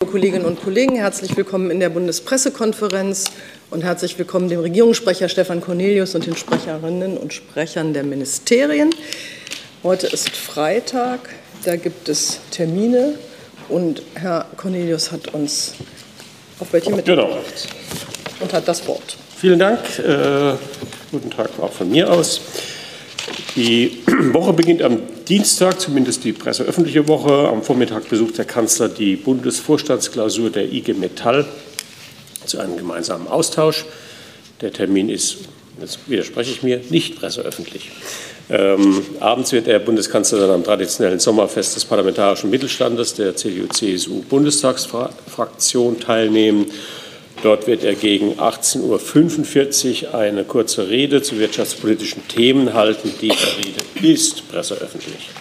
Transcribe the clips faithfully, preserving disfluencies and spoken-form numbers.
Kolleginnen und Kollegen, herzlich willkommen in der Bundespressekonferenz und herzlich willkommen dem Regierungssprecher Stefan Cornelius und den Sprecherinnen und Sprechern der Ministerien. Heute ist Freitag, da gibt es Termine und Herr Cornelius hat uns auf welche mitgebracht genau. und hat das Wort. Vielen Dank. Äh, guten Tag auch von mir aus. Die Woche beginnt am Dienstag, zumindest die presseöffentliche Woche. Am Vormittag besucht der Kanzler die Bundesvorstandsklausur der I G Metall zu einem gemeinsamen Austausch. Der Termin ist, jetzt widerspreche ich mir, nicht presseöffentlich. Ähm, abends wird der Bundeskanzler dann am traditionellen Sommerfest des parlamentarischen Mittelstandes der C D U C S U-Bundestagsfraktion teilnehmen. Dort wird er gegen achtzehn Uhr fünfundvierzig eine kurze Rede zu wirtschaftspolitischen Themen halten. Diese Rede ist presseöffentlich.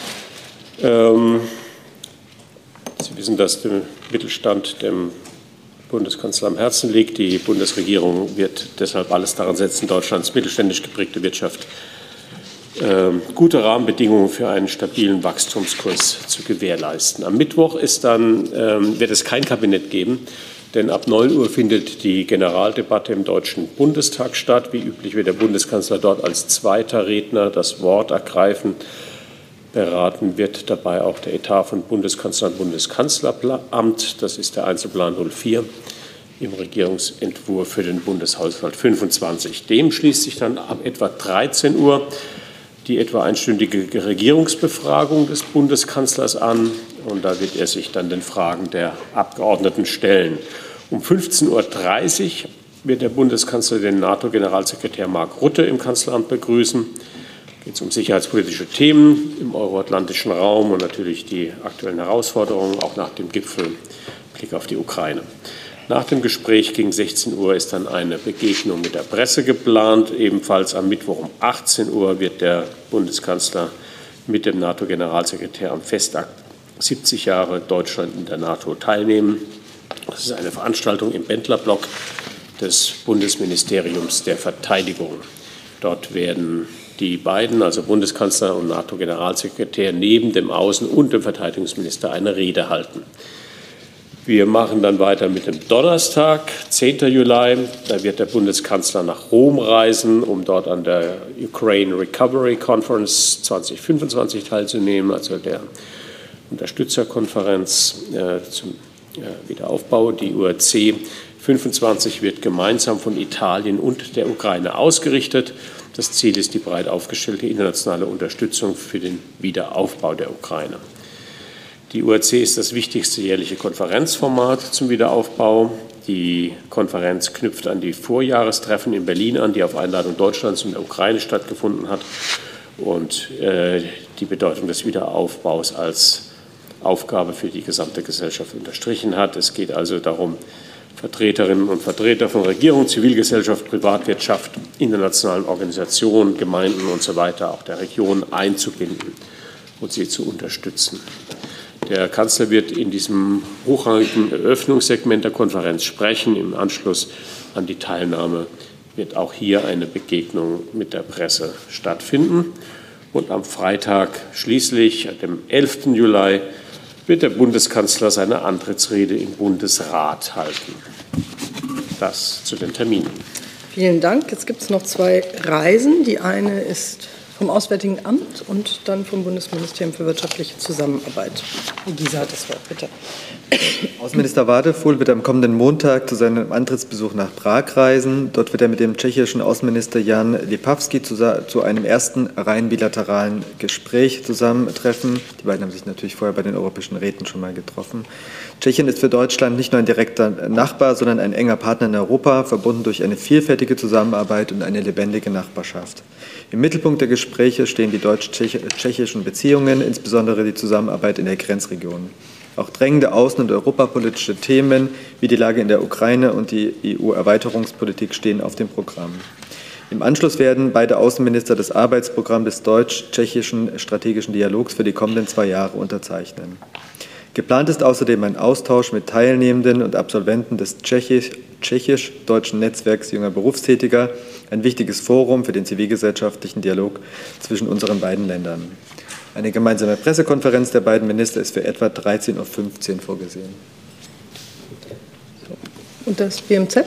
Ähm, Sie wissen, dass der Mittelstand dem Bundeskanzler am Herzen liegt. Die Bundesregierung wird deshalb alles daran setzen, Deutschlands mittelständisch geprägte Wirtschaft äh, gute Rahmenbedingungen für einen stabilen Wachstumskurs zu gewährleisten. Am Mittwoch ist dann, äh, wird es kein Kabinett geben. Denn ab neun Uhr findet die Generaldebatte im Deutschen Bundestag statt. Wie üblich wird der Bundeskanzler dort als zweiter Redner das Wort ergreifen. Beraten wird dabei auch der Etat von Bundeskanzler und Bundeskanzleramt. Das ist der Einzelplan null vier im Regierungsentwurf für den Bundeshaushalt fünfundzwanzig. Dem schließt sich dann ab etwa dreizehn Uhr die etwa einstündige Regierungsbefragung des Bundeskanzlers an. Und da wird er sich dann den Fragen der Abgeordneten stellen. Um fünfzehn Uhr dreißig wird der Bundeskanzler den NATO-Generalsekretär Mark Rutte im Kanzleramt begrüßen. Es geht um sicherheitspolitische Themen im euroatlantischen Raum und natürlich die aktuellen Herausforderungen, auch nach dem Gipfel, Blick auf die Ukraine. Nach dem Gespräch gegen sechzehn Uhr ist dann eine Begegnung mit der Presse geplant. Ebenfalls am Mittwoch um achtzehn Uhr wird der Bundeskanzler mit dem NATO-Generalsekretär am Festakt siebzig Jahre Deutschland in der NATO teilnehmen. Das ist eine Veranstaltung im Bendlerblock des Bundesministeriums der Verteidigung. Dort werden die beiden, also Bundeskanzler und NATO-Generalsekretär, neben dem Außen- und dem Verteidigungsminister eine Rede halten. Wir machen dann weiter mit dem Donnerstag, zehnten Juli. Da wird der Bundeskanzler nach Rom reisen, um dort an der Ukraine Recovery Conference zwanzig fünfundzwanzig teilzunehmen, also der Unterstützerkonferenz äh, zum äh, Wiederaufbau. Die U R C fünfundzwanzig wird gemeinsam von Italien und der Ukraine ausgerichtet. Das Ziel ist die breit aufgestellte internationale Unterstützung für den Wiederaufbau der Ukraine. Die U R C ist das wichtigste jährliche Konferenzformat zum Wiederaufbau. Die Konferenz knüpft an die Vorjahrestreffen in Berlin an, die auf Einladung Deutschlands und der Ukraine stattgefunden hat und äh, die Bedeutung des Wiederaufbaus als Aufgabe für die gesamte Gesellschaft unterstrichen hat. Es geht also darum, Vertreterinnen und Vertreter von Regierung, Zivilgesellschaft, Privatwirtschaft, internationalen Organisationen, Gemeinden und so weiter, auch der Region einzubinden und sie zu unterstützen. Der Kanzler wird in diesem hochrangigen Eröffnungssegment der Konferenz sprechen. Im Anschluss an die Teilnahme wird auch hier eine Begegnung mit der Presse stattfinden. Und am Freitag schließlich, dem elften Juli, wird der Bundeskanzler seine Antrittsrede im Bundesrat halten. Das zu den Terminen. Vielen Dank. Jetzt gibt es noch zwei Reisen. Die eine ist vom Auswärtigen Amt und dann vom Bundesministerium für wirtschaftliche Zusammenarbeit. Gisa hat das Wort, bitte. Außenminister Wadefuhl wird am kommenden Montag zu seinem Antrittsbesuch nach Prag reisen. Dort wird er mit dem tschechischen Außenminister Jan Lipavský zu, zu einem ersten rein bilateralen Gespräch zusammentreffen. Die beiden haben sich natürlich vorher bei den europäischen Räten schon mal getroffen. Tschechien ist für Deutschland nicht nur ein direkter Nachbar, sondern ein enger Partner in Europa, verbunden durch eine vielfältige Zusammenarbeit und eine lebendige Nachbarschaft. Im Mittelpunkt der Gespräche stehen die deutsch-tschechischen Beziehungen, insbesondere die Zusammenarbeit in der Grenzregion. Auch drängende außen- und europapolitische Themen wie die Lage in der Ukraine und die E U-Erweiterungspolitik stehen auf dem Programm. Im Anschluss werden beide Außenminister das Arbeitsprogramm des deutsch-tschechischen strategischen Dialogs für die kommenden zwei Jahre unterzeichnen. Geplant ist außerdem ein Austausch mit Teilnehmenden und Absolventen des tschechisch-deutschen Netzwerks junger Berufstätiger, ein wichtiges Forum für den zivilgesellschaftlichen Dialog zwischen unseren beiden Ländern. Eine gemeinsame Pressekonferenz der beiden Minister ist für etwa dreizehn Uhr fünfzehn vorgesehen. Und das B M Z?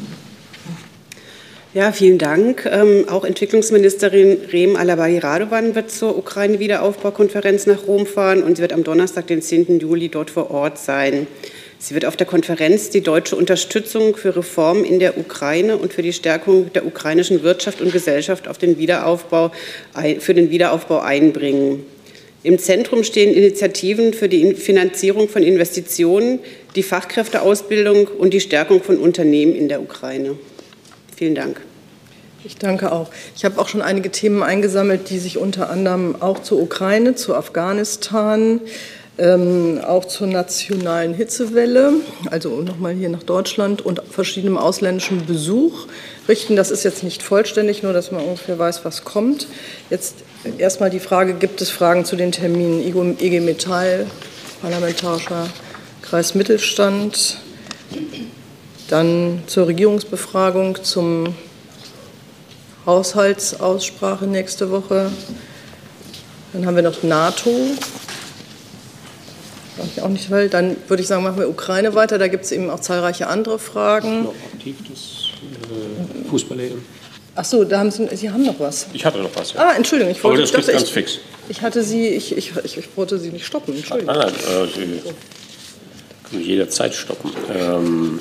Ja, vielen Dank. Ähm, auch Entwicklungsministerin Reem Alabali-Radovan wird zur Ukraine-Wiederaufbaukonferenz nach Rom fahren und sie wird am Donnerstag, den zehnten Juli, dort vor Ort sein. Sie wird auf der Konferenz die deutsche Unterstützung für Reformen in der Ukraine und für die Stärkung der ukrainischen Wirtschaft und Gesellschaft auf den Wiederaufbau, für den Wiederaufbau einbringen. Im Zentrum stehen Initiativen für die Finanzierung von Investitionen, die Fachkräfteausbildung und die Stärkung von Unternehmen in der Ukraine. Vielen Dank. Ich danke auch. Ich habe auch schon einige Themen eingesammelt, die sich unter anderem auch zur Ukraine, zu Afghanistan, ähm, auch zur nationalen Hitzewelle, also nochmal hier nach Deutschland und verschiedenem ausländischen Besuch richten. Das ist jetzt nicht vollständig, nur dass man ungefähr weiß, was kommt. Jetzt erstmal die Frage, gibt es Fragen zu den Terminen I G Metall, Parlamentarischer Kreis Mittelstand, dann zur Regierungsbefragung, zum Haushaltsaussprache nächste Woche. Dann haben wir noch NATO. Ich auch nicht, weil dann würde ich sagen, machen wir Ukraine weiter. Da gibt es eben auch zahlreiche andere Fragen. Noch aktiv das äh, Fußball-E M. Ach so, da haben Sie, Sie haben noch was. Ich hatte noch was. Ja. Ah, Entschuldigung, ich wollte, Aber das ich dachte, geht ganz ich, fix. Ich hatte Sie, ich, ich, ich, ich wollte Sie nicht stoppen. Entschuldigung. Nein, nein, äh, Sie können jederzeit stoppen. Ähm,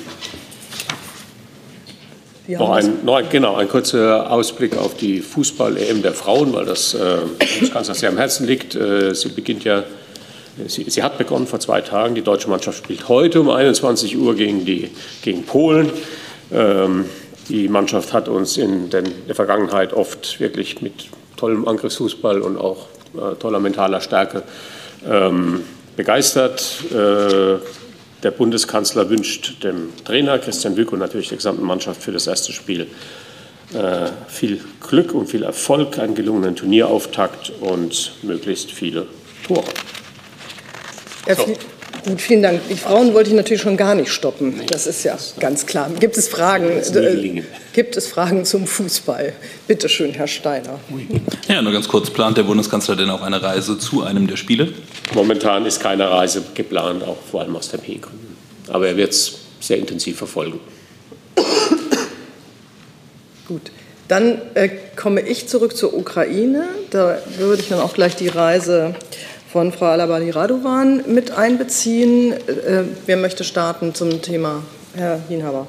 noch ein, noch ein, genau, ein kurzer Ausblick auf die Fußball-E M der Frauen, weil das äh, uns ganz sehr am Herzen liegt. Äh, sie beginnt ja. Sie, sie hat begonnen vor zwei Tagen. Die deutsche Mannschaft spielt heute um einundzwanzig Uhr gegen, die, gegen Polen. Ähm, die Mannschaft hat uns in, den, in der Vergangenheit oft wirklich mit tollem Angriffsfußball und auch äh, toller mentaler Stärke ähm, begeistert. Äh, der Bundeskanzler wünscht dem Trainer Christian Wück und natürlich der gesamten Mannschaft für das erste Spiel äh, viel Glück und viel Erfolg, einen gelungenen Turnierauftakt und möglichst viele Tore. Ja, viel, gut, vielen Dank. Die Frauen wollte ich natürlich schon gar nicht stoppen. Das ist ja ganz klar. Gibt es Fragen? Äh, gibt es Fragen zum Fußball? Bitte schön, Herr Steiner. Ja, nur ganz kurz. Plant der Bundeskanzler denn auch eine Reise zu einem der Spiele? Momentan ist keine Reise geplant, auch vor allem aus Termingründen. Aber er wird es sehr intensiv verfolgen. Gut. Dann äh, komme ich zurück zur Ukraine. Da würde ich dann auch gleich die Reise von Frau Alabali-Radovan mit einbeziehen. Äh, wer möchte starten zum Thema? Herr Hienhaber.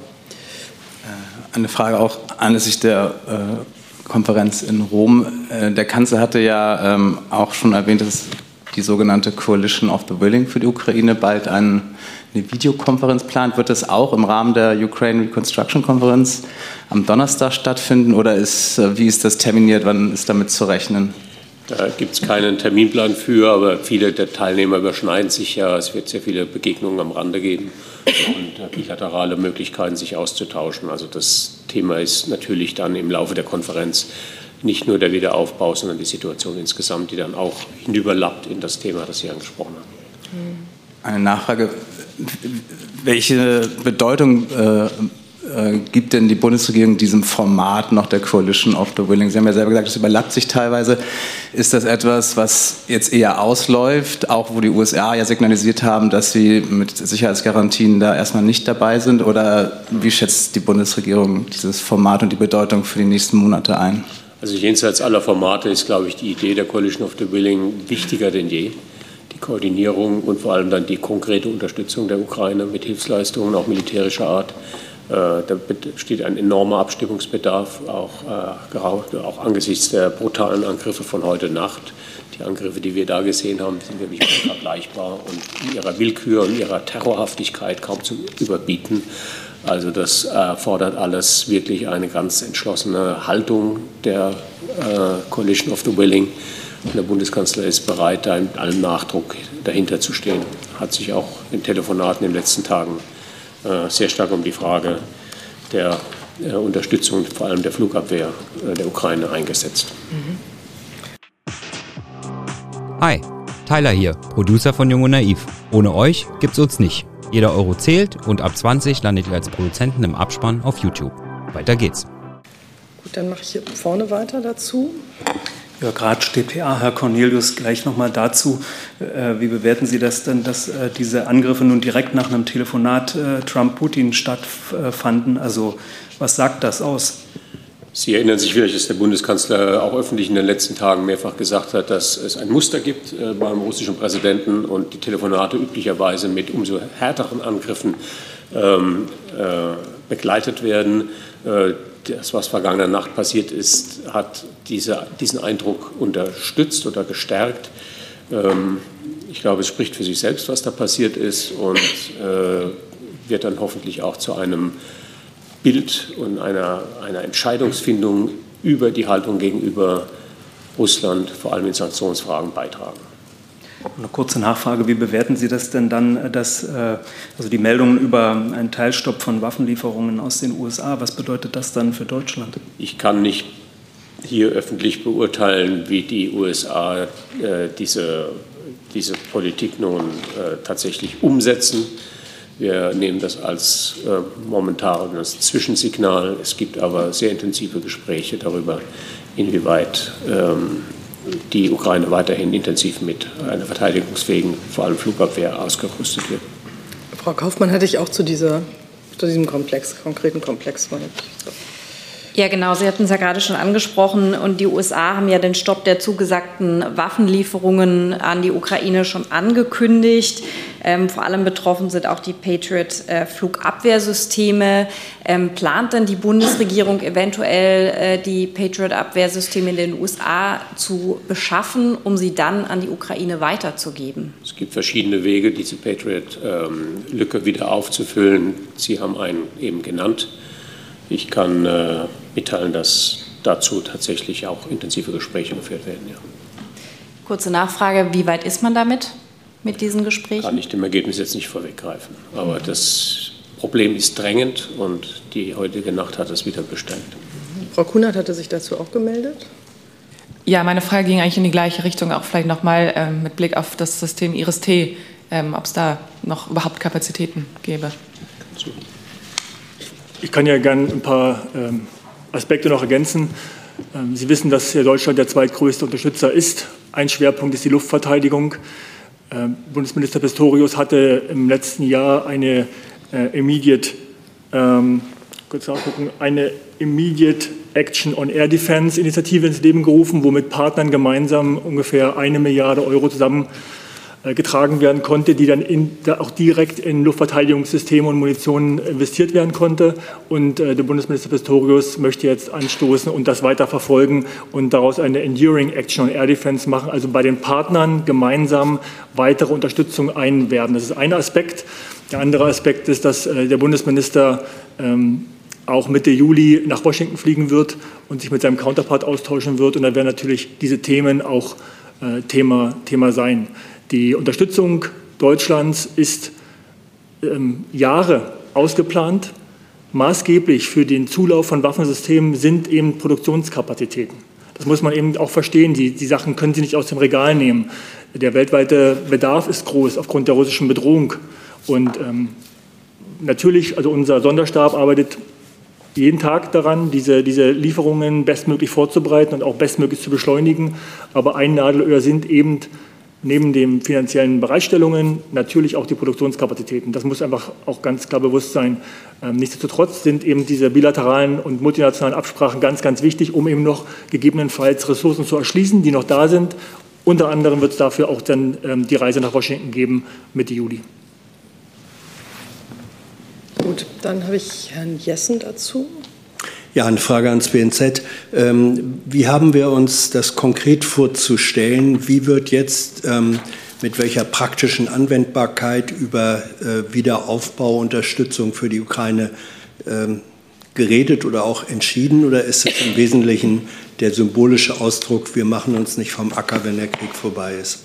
Eine Frage auch anlässlich der äh, Konferenz in Rom. Äh, der Kanzler hatte ja ähm, auch schon erwähnt, dass die sogenannte Coalition of the Willing für die Ukraine bald ein, eine Videokonferenz plant. Wird das auch im Rahmen der Ukraine Reconstruction Konferenz am Donnerstag stattfinden oder ist, äh, wie ist das terminiert? Wann ist damit zu rechnen? Da gibt es keinen Terminplan für, aber viele der Teilnehmer überschneiden sich ja. Es wird sehr viele Begegnungen am Rande geben und bilaterale Möglichkeiten, sich auszutauschen. Also das Thema ist natürlich dann im Laufe der Konferenz nicht nur der Wiederaufbau, sondern die Situation insgesamt, die dann auch hinüberlappt in das Thema, das Sie angesprochen haben. Eine Nachfrage. Welche Bedeutung äh, Äh, gibt denn die Bundesregierung diesem Format noch der Coalition of the Willing? Sie haben ja selber gesagt, es überlappt sich teilweise. Ist das etwas, was jetzt eher ausläuft, auch wo die U S A ja signalisiert haben, dass sie mit Sicherheitsgarantien da erstmal nicht dabei sind? Oder wie schätzt die Bundesregierung dieses Format und die Bedeutung für die nächsten Monate ein? Also jenseits aller Formate ist, glaube ich, die Idee der Coalition of the Willing wichtiger denn je. Die Koordinierung und vor allem dann die konkrete Unterstützung der Ukraine mit Hilfsleistungen, auch militärischer Art. Da besteht ein enormer Abstimmungsbedarf, auch, äh, auch angesichts der brutalen Angriffe von heute Nacht. Die Angriffe, die wir da gesehen haben, sind wirklich unvergleichbar und in ihrer Willkür und ihrer Terrorhaftigkeit kaum zu überbieten. Also das erfordert alles wirklich eine ganz entschlossene Haltung der äh, Coalition of the Willing. Und der Bundeskanzler ist bereit, da in allem Nachdruck dahinter zu stehen. Hat sich auch in Telefonaten in den letzten Tagen sehr stark um die Frage der äh, Unterstützung, vor allem der Flugabwehr äh, der Ukraine, eingesetzt. Hi, Tyler hier, Producer von Jung und Naiv. Ohne euch gibt's uns nicht. Jeder Euro zählt und ab zwanzig landet ihr als Produzenten im Abspann auf YouTube. Weiter geht's. Gut, dann mache ich hier vorne weiter dazu. Jörg Ratsch, d p a. Herr Cornelius, gleich noch mal dazu. Wie bewerten Sie das denn, dass diese Angriffe nun direkt nach einem Telefonat Trump-Putin stattfanden? Also was sagt das aus? Sie erinnern sich vielleicht, dass der Bundeskanzler auch öffentlich in den letzten Tagen mehrfach gesagt hat, dass es ein Muster gibt äh, beim russischen Präsidenten und die Telefonate üblicherweise mit umso härteren Angriffen ähm, äh, begleitet werden. Äh, das, was vergangene Nacht passiert ist, hat diese, diesen Eindruck unterstützt oder gestärkt. Ähm, ich glaube, es spricht für sich selbst, was da passiert ist, und äh, wird dann hoffentlich auch zu einem Bild und einer, einer Entscheidungsfindung über die Haltung gegenüber Russland, vor allem in Sanktionsfragen, beitragen. Eine kurze Nachfrage: Wie bewerten Sie das denn dann, dass, also die Meldungen über einen Teilstopp von Waffenlieferungen aus den U S A, was bedeutet das dann für Deutschland? Ich kann nicht hier öffentlich beurteilen, wie die U S A äh, diese, diese Politik nun äh, tatsächlich umsetzen. Wir nehmen das als äh, momentanes Zwischensignal. Es gibt aber sehr intensive Gespräche darüber, inwieweit ähm, die Ukraine weiterhin intensiv mit einer verteidigungsfähigen, vor allem Flugabwehr, ausgerüstet wird. Frau Kaufmann, hatte ich auch zu, dieser, zu diesem Komplex, konkreten Komplex mal. Ja, genau. Sie hatten es ja gerade schon angesprochen. Und die U S A haben ja den Stopp der zugesagten Waffenlieferungen an die Ukraine schon angekündigt. Ähm, vor allem betroffen sind auch die Patriot-Flugabwehrsysteme. Ähm, plant denn die Bundesregierung eventuell äh, die Patriot-Abwehrsysteme in den U S A zu beschaffen, um sie dann an die Ukraine weiterzugeben? Es gibt verschiedene Wege, diese Patriot-Lücke ähm, wieder aufzufüllen. Sie haben einen eben genannt. Ich kann äh, mitteilen, dass dazu tatsächlich auch intensive Gespräche geführt werden. Ja. Kurze Nachfrage: Wie weit ist man damit, mit diesen Gesprächen? Kann ich dem Ergebnis jetzt nicht vorweggreifen. Aber das Problem ist drängend und die heutige Nacht hat es wieder bestärkt. Frau Kunert hatte sich dazu auch gemeldet. Ja, meine Frage ging eigentlich in die gleiche Richtung, auch vielleicht noch mal ähm, mit Blick auf das System Iris-T, ähm, ob es da noch überhaupt Kapazitäten gäbe. So. Ich kann ja gerne ein paar ähm, Aspekte noch ergänzen. Ähm, Sie wissen, dass Deutschland der zweitgrößte Unterstützer ist. Ein Schwerpunkt ist die Luftverteidigung. Ähm, Bundesminister Pistorius hatte im letzten Jahr eine äh, Immediate, ähm, kurz nachgucken, eine Immediate Action on Air Defense Initiative ins Leben gerufen, wo mit Partnern gemeinsam ungefähr eine Milliarde Euro zusammen getragen werden konnte, die dann in, da auch direkt in Luftverteidigungssysteme und Munition investiert werden konnte. Und äh, der Bundesminister Pistorius möchte jetzt anstoßen und das weiter verfolgen und daraus eine Enduring Action on Air Defense machen, also bei den Partnern gemeinsam weitere Unterstützung einwerben. Das ist ein Aspekt. Der andere Aspekt ist, dass äh, der Bundesminister ähm, auch Mitte Juli nach Washington fliegen wird und sich mit seinem Counterpart austauschen wird. Und da werden natürlich diese Themen auch äh, Thema, Thema sein. Die Unterstützung Deutschlands ist ähm, Jahre ausgeplant. Maßgeblich für den Zulauf von Waffensystemen sind eben Produktionskapazitäten. Das muss man eben auch verstehen. Die, die Sachen können Sie nicht aus dem Regal nehmen. Der weltweite Bedarf ist groß aufgrund der russischen Bedrohung. Und ähm, natürlich, also unser Sonderstab arbeitet jeden Tag daran, diese, diese Lieferungen bestmöglich vorzubereiten und auch bestmöglich zu beschleunigen. Aber ein Nadelöhr sind eben neben den finanziellen Bereitstellungen natürlich auch die Produktionskapazitäten. Das muss einfach auch ganz klar bewusst sein. Ähm, nichtsdestotrotz sind eben diese bilateralen und multinationalen Absprachen ganz, ganz wichtig, um eben noch gegebenenfalls Ressourcen zu erschließen, die noch da sind. Unter anderem wird es dafür auch dann ähm, die Reise nach Washington geben, Mitte Juli. Gut, dann habe ich Herrn Jessen dazu. Ja, eine Frage ans B N Z. Ähm, wie haben wir uns das konkret vorzustellen? Wie wird jetzt ähm, mit welcher praktischen Anwendbarkeit über äh, Wiederaufbauunterstützung für die Ukraine ähm, geredet oder auch entschieden? Oder ist es im Wesentlichen der symbolische Ausdruck, wir machen uns nicht vom Acker, wenn der Krieg vorbei ist?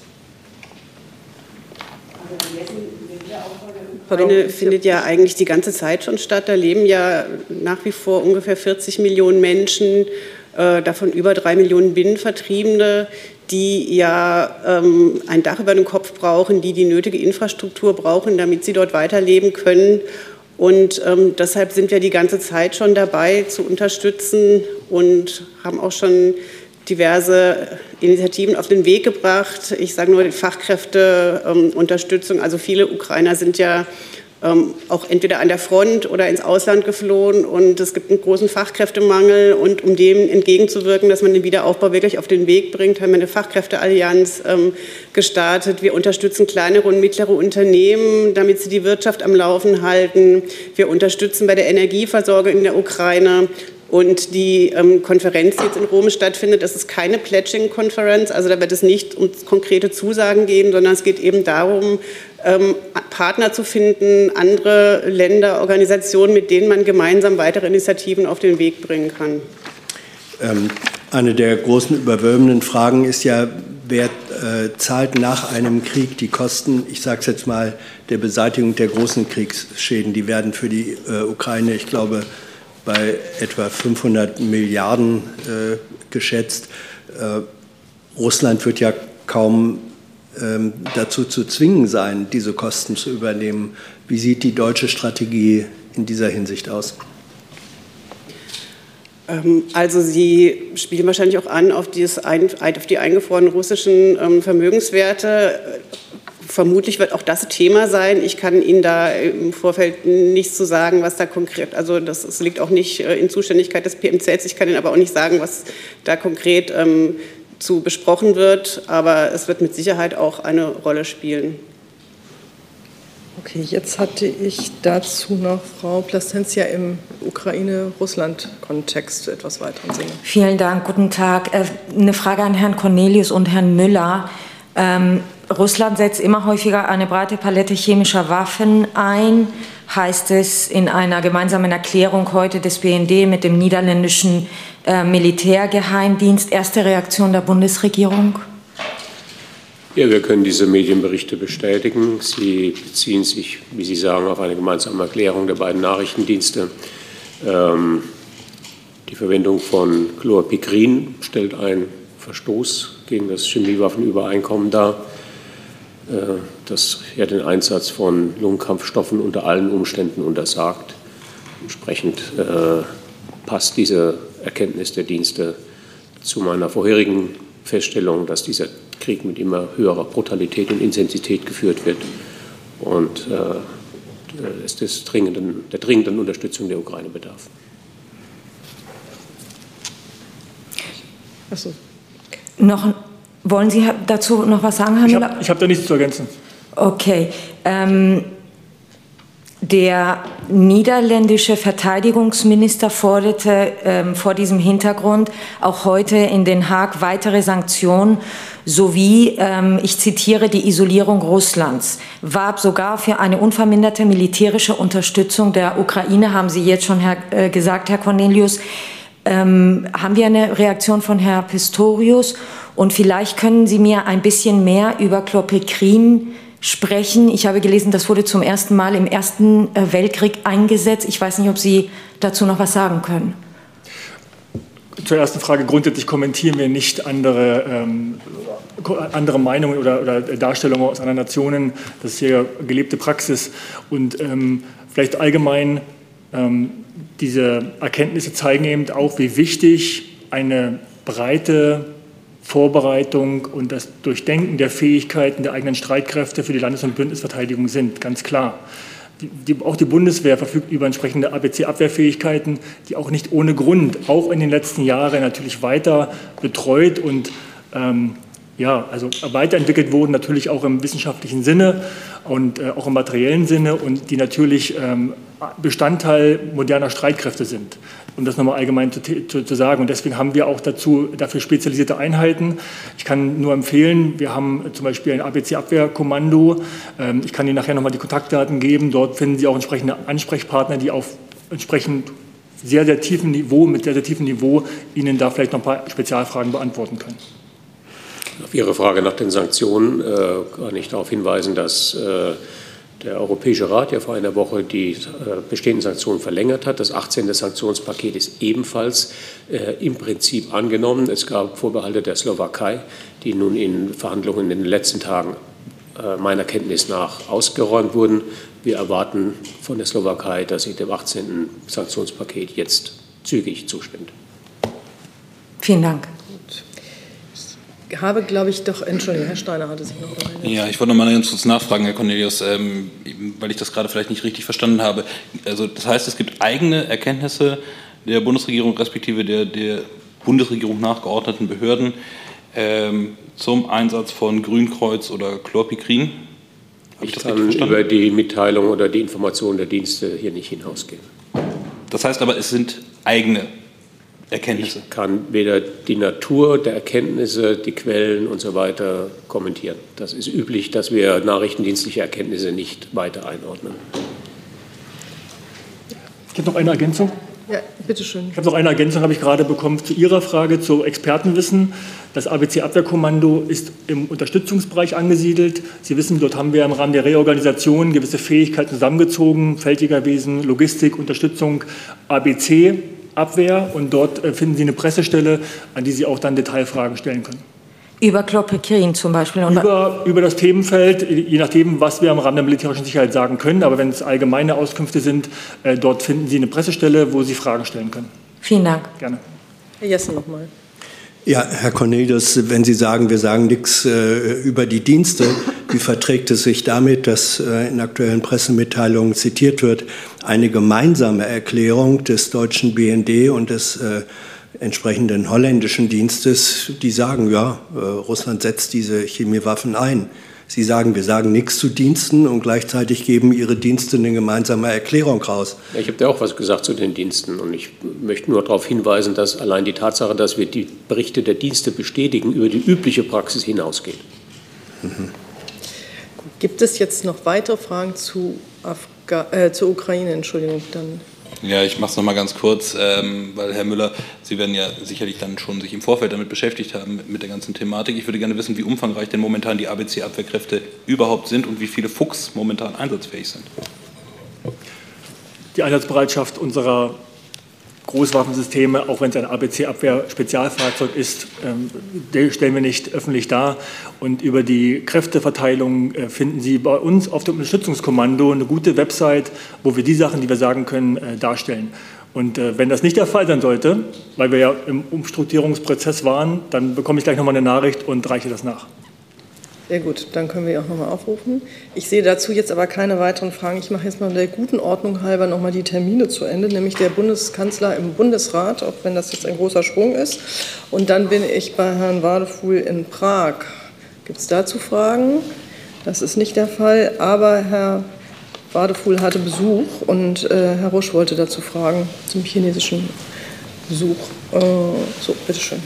Ukraine findet ja eigentlich die ganze Zeit schon statt. Da leben ja nach wie vor ungefähr vierzig Millionen Menschen, äh, davon über drei Millionen Binnenvertriebene, die ja ähm, ein Dach über dem Kopf brauchen, die die nötige Infrastruktur brauchen, damit sie dort weiterleben können. Und ähm, deshalb sind wir die ganze Zeit schon dabei zu unterstützen und haben auch schon diverse Initiativen auf den Weg gebracht. Ich sage nur die Fachkräfteunterstützung. Also viele Ukrainer sind ja ähm, auch entweder an der Front oder ins Ausland geflohen und es gibt einen großen Fachkräftemangel. Und um dem entgegenzuwirken, dass man den Wiederaufbau wirklich auf den Weg bringt, haben wir eine Fachkräfteallianz ähm, gestartet. Wir unterstützen kleinere und mittlere Unternehmen, damit sie die Wirtschaft am Laufen halten. Wir unterstützen bei der Energieversorgung in der Ukraine. Und die ähm, Konferenz, die jetzt in Rom stattfindet, das ist keine Pledging-Konferenz, also da wird es nicht um konkrete Zusagen gehen, sondern es geht eben darum, ähm, Partner zu finden, andere Länder, Organisationen, mit denen man gemeinsam weitere Initiativen auf den Weg bringen kann. Ähm, eine der großen überwölbenden Fragen ist ja, wer äh, zahlt nach einem Krieg die Kosten, ich sage es jetzt mal, der Beseitigung der großen Kriegsschäden, die werden für die äh, Ukraine, ich glaube, bei etwa fünfhundert Milliarden äh, geschätzt. Äh, Russland wird ja kaum ähm, dazu zu zwingen sein, diese Kosten zu übernehmen. Wie sieht die deutsche Strategie in dieser Hinsicht aus? Ähm, also Sie spielen wahrscheinlich auch an auf, dieses ein, auf die eingefrorenen russischen ähm, Vermögenswerte. Vermutlich wird auch das Thema sein. Ich kann Ihnen da im Vorfeld nichts zu sagen, was da konkret, also das, das liegt auch nicht in Zuständigkeit des P M Z. Ich kann Ihnen aber auch nicht sagen, was da konkret ähm, zu besprochen wird. Aber es wird mit Sicherheit auch eine Rolle spielen. Okay, jetzt hatte ich dazu noch Frau Plastentia im Ukraine-Russland-Kontext etwas weiteren Sinne. Vielen Dank, guten Tag. Eine Frage an Herrn Cornelius und Herrn Müller. Ähm, Russland setzt immer häufiger eine breite Palette chemischer Waffen ein, heißt es in einer gemeinsamen Erklärung heute des B N D mit dem niederländischen äh, Militärgeheimdienst. Erste Reaktion der Bundesregierung? Ja, wir können diese Medienberichte bestätigen. Sie beziehen sich, wie Sie sagen, auf eine gemeinsame Erklärung der beiden Nachrichtendienste. Ähm, die Verwendung von Chlorpikrin stellt einen Verstoß gegen das Chemiewaffenübereinkommen dar, äh, das ja den Einsatz von Lungenkampfstoffen unter allen Umständen untersagt. Entsprechend äh, passt diese Erkenntnis der Dienste zu meiner vorherigen Feststellung, dass dieser Krieg mit immer höherer Brutalität und Intensität geführt wird und äh, es des dringenden, der dringenden Unterstützung der Ukraine bedarf. Ach so. Noch, wollen Sie dazu noch was sagen, Herr Müller? Ich habe hab da nichts zu ergänzen. Okay. Ähm, der niederländische Verteidigungsminister forderte ähm, vor diesem Hintergrund auch heute in Den Haag weitere Sanktionen sowie, ähm, ich zitiere, die Isolierung Russlands, warb sogar für eine unverminderte militärische Unterstützung der Ukraine, haben Sie jetzt schon Herr, äh, gesagt, Herr Cornelius. Ähm, haben wir eine Reaktion von Herrn Pistorius? Und vielleicht können Sie mir ein bisschen mehr über Chlorpikrin sprechen. Ich habe gelesen, das wurde zum ersten Mal im Ersten Weltkrieg eingesetzt. Ich weiß nicht, ob Sie dazu noch was sagen können. Zur ersten Frage. Grundsätzlich kommentieren wir nicht andere, ähm, andere Meinungen oder, oder Darstellungen aus anderen Nationen. Das ist hier gelebte Praxis. Und ähm, vielleicht allgemein, ähm, diese Erkenntnisse zeigen eben auch, wie wichtig eine breite Vorbereitung und das Durchdenken der Fähigkeiten der eigenen Streitkräfte für die Landes- und Bündnisverteidigung sind, ganz klar. Die, die, auch die Bundeswehr verfügt über entsprechende A B C-Abwehrfähigkeiten, die auch nicht ohne Grund, auch in den letzten Jahren natürlich weiter betreut und ähm, ja, also weiterentwickelt wurden, natürlich auch im wissenschaftlichen Sinne und äh, auch im materiellen Sinne und die natürlich ähm, Bestandteil moderner Streitkräfte sind, um das nochmal allgemein zu, zu, zu sagen. Und deswegen haben wir auch dazu, dafür spezialisierte Einheiten. Ich kann nur empfehlen, wir haben zum Beispiel ein A B C-Abwehrkommando. Ähm, ich kann Ihnen nachher nochmal die Kontaktdaten geben. Dort finden Sie auch entsprechende Ansprechpartner, die auf entsprechend sehr, sehr tiefem Niveau, mit sehr, sehr tiefem Niveau Ihnen da vielleicht noch ein paar Spezialfragen beantworten können. Auf Ihre Frage nach den Sanktionen äh, kann ich darauf hinweisen, dass äh, der Europäische Rat ja vor einer Woche die äh, bestehenden Sanktionen verlängert hat. Das achtzehnte Sanktionspaket ist ebenfalls äh, im Prinzip angenommen. Es gab Vorbehalte der Slowakei, die nun in Verhandlungen in den letzten Tagen äh, meiner Kenntnis nach ausgeräumt wurden. Wir erwarten von der Slowakei, dass sie dem achtzehnten Sanktionspaket jetzt zügig zustimmt. Vielen Dank. habe, glaube ich, doch, Entschuldigung, Herr Steiner hatte sich noch gemeldet. Ja, ich wollte noch mal ganz kurz nachfragen, Herr Cornelius, ähm, weil ich das gerade vielleicht nicht richtig verstanden habe. Also das heißt, es gibt eigene Erkenntnisse der Bundesregierung respektive der, der Bundesregierung nachgeordneten Behörden ähm, zum Einsatz von Grünkreuz oder Chlorpikrin? Ich kann über die Mitteilung oder die Information der Dienste hier nicht hinausgehen. Das heißt aber, es sind eigene Erkenntnisse? Ich kann weder die Natur der Erkenntnisse, die Quellen und so weiter kommentieren. Das ist üblich, dass wir nachrichtendienstliche Erkenntnisse nicht weiter einordnen. Es gibt noch eine Ergänzung. Ja, bitteschön. Ich habe noch eine Ergänzung, habe ich gerade bekommen, zu Ihrer Frage zu Expertenwissen. Das A B C-Abwehrkommando ist im Unterstützungsbereich angesiedelt. Sie wissen, dort haben wir im Rahmen der Reorganisation gewisse Fähigkeiten zusammengezogen, Feldjägerwesen, Logistik, Unterstützung, A B C-Abwehr. Und dort finden Sie eine Pressestelle, an die Sie auch dann Detailfragen stellen können. Über Chlorpikrin zum Beispiel? Über, über das Themenfeld, je nachdem, was wir am Rahmen der militärischen Sicherheit sagen können. Aber wenn es allgemeine Auskünfte sind, äh, dort finden Sie eine Pressestelle, wo Sie Fragen stellen können. Vielen Dank. Gerne. Herr Jessen noch mal. Ja, Herr Cornelius, wenn Sie sagen, wir sagen nichts äh, über die Dienste, wie verträgt es sich damit, dass äh, in aktuellen Pressemitteilungen zitiert wird, eine gemeinsame Erklärung des deutschen B N D und des äh, entsprechenden holländischen Dienstes, die sagen, ja, äh, Russland setzt diese Chemiewaffen ein. Sie sagen, wir sagen nichts zu Diensten und gleichzeitig geben Ihre Dienste eine gemeinsame Erklärung raus. Ja, ich habe da auch was gesagt zu den Diensten und ich möchte nur darauf hinweisen, dass allein die Tatsache, dass wir die Berichte der Dienste bestätigen, über die übliche Praxis hinausgeht. Mhm. Gibt es jetzt noch weitere Fragen zu, Afga äh, zur Ukraine? Entschuldigung, dann. Ja, ich mache es noch mal ganz kurz, ähm, weil Herr Müller, Sie werden ja sicherlich dann schon sich im Vorfeld damit beschäftigt haben, mit, mit der ganzen Thematik. Ich würde gerne wissen, wie umfangreich denn momentan die A B C-Abwehrkräfte überhaupt sind und wie viele Fuchs momentan einsatzfähig sind. Die Einsatzbereitschaft unserer Großwaffensysteme, auch wenn es ein A B C-Abwehr-Spezialfahrzeug ist, äh, stellen wir nicht öffentlich dar. Und über die Kräfteverteilung äh, finden Sie bei uns auf dem Unterstützungskommando eine gute Website, wo wir die Sachen, die wir sagen können, äh, darstellen. Und äh, wenn das nicht der Fall sein sollte, weil wir ja im Umstrukturierungsprozess waren, dann bekomme ich gleich nochmal eine Nachricht und reiche das nach. Sehr gut, dann können wir auch nochmal aufrufen. Ich sehe dazu jetzt aber keine weiteren Fragen. Ich mache jetzt mal der guten Ordnung halber nochmal die Termine zu Ende, nämlich der Bundeskanzler im Bundesrat, auch wenn das jetzt ein großer Sprung ist. Und dann bin ich bei Herrn Wadefuhl in Prag. Gibt es dazu Fragen? Das ist nicht der Fall, aber Herr Wadefuhl hatte Besuch und äh, Herr Rusch wollte dazu fragen, zum chinesischen Besuch. Äh, so, bitteschön.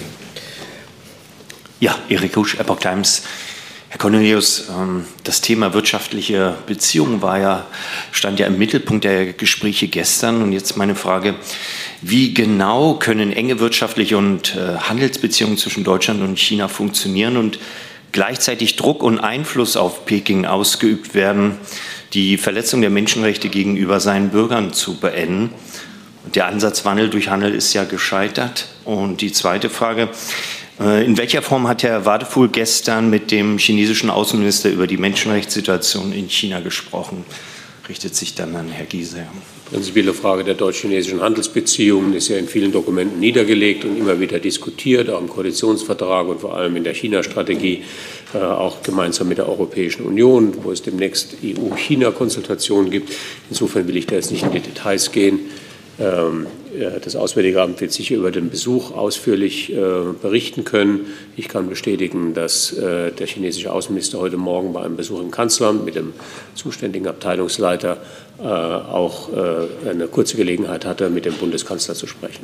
Ja, Erik Rusch, Epoch Times. Herr Cornelius, das Thema wirtschaftliche Beziehungen war ja, stand ja im Mittelpunkt der Gespräche gestern. Und jetzt meine Frage, wie genau können enge wirtschaftliche und Handelsbeziehungen zwischen Deutschland und China funktionieren und gleichzeitig Druck und Einfluss auf Peking ausgeübt werden, die Verletzung der Menschenrechte gegenüber seinen Bürgern zu beenden? Der Ansatz Wandel durch Handel ist ja gescheitert. Und die zweite Frage, in welcher Form hat Herr Wadefuhl gestern mit dem chinesischen Außenminister über die Menschenrechtssituation in China gesprochen? Richtet sich dann an Herrn Giese. Die prinzipielle Frage der deutsch-chinesischen Handelsbeziehungen ist ja in vielen Dokumenten niedergelegt und immer wieder diskutiert, auch im Koalitionsvertrag und vor allem in der China-Strategie, äh, auch gemeinsam mit der Europäischen Union, wo es demnächst E U-China-Konsultationen gibt. Insofern will ich da jetzt nicht in die Details gehen. Das Auswärtige Amt wird sicher über den Besuch ausführlich berichten können. Ich kann bestätigen, dass der chinesische Außenminister heute Morgen bei einem Besuch im Kanzleramt mit dem zuständigen Abteilungsleiter auch eine kurze Gelegenheit hatte, mit dem Bundeskanzler zu sprechen.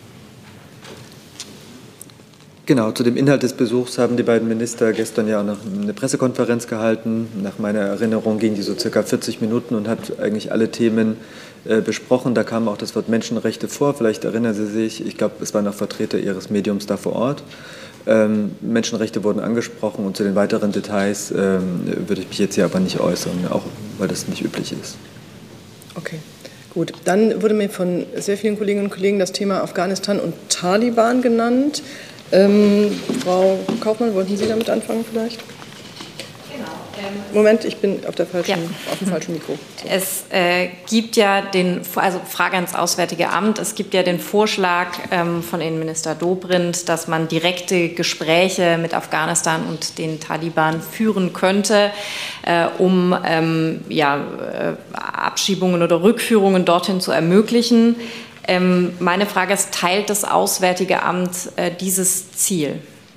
Genau, zu dem Inhalt des Besuchs haben die beiden Minister gestern ja auch noch eine Pressekonferenz gehalten. Nach meiner Erinnerung ging die so circa vierzig Minuten und hat eigentlich alle Themen äh, besprochen. Da kam auch das Wort Menschenrechte vor. Vielleicht erinnern Sie sich, ich glaube, es waren auch Vertreter Ihres Mediums da vor Ort. Ähm, Menschenrechte wurden angesprochen und zu den weiteren Details ähm, würde ich mich jetzt hier aber nicht äußern, auch weil das nicht üblich ist. Okay. Gut, dann wurde mir von sehr vielen Kolleginnen und Kollegen das Thema Afghanistan und Taliban genannt. Ähm, Frau Kaufmann, wollten Sie damit anfangen vielleicht? Genau. Moment, ich bin auf, der falschen, Ja. auf dem falschen Mikro. So. Es äh, gibt ja den, also Frage ans Auswärtige Amt, es gibt ja den Vorschlag ähm, von Innenminister Dobrindt, dass man direkte Gespräche mit Afghanistan und den Taliban führen könnte, äh, um ähm, ja, äh, Abschiebungen oder Rückführungen dorthin zu ermöglichen. Ähm, meine Frage ist, teilt das Auswärtige Amt äh, dieses Ziel?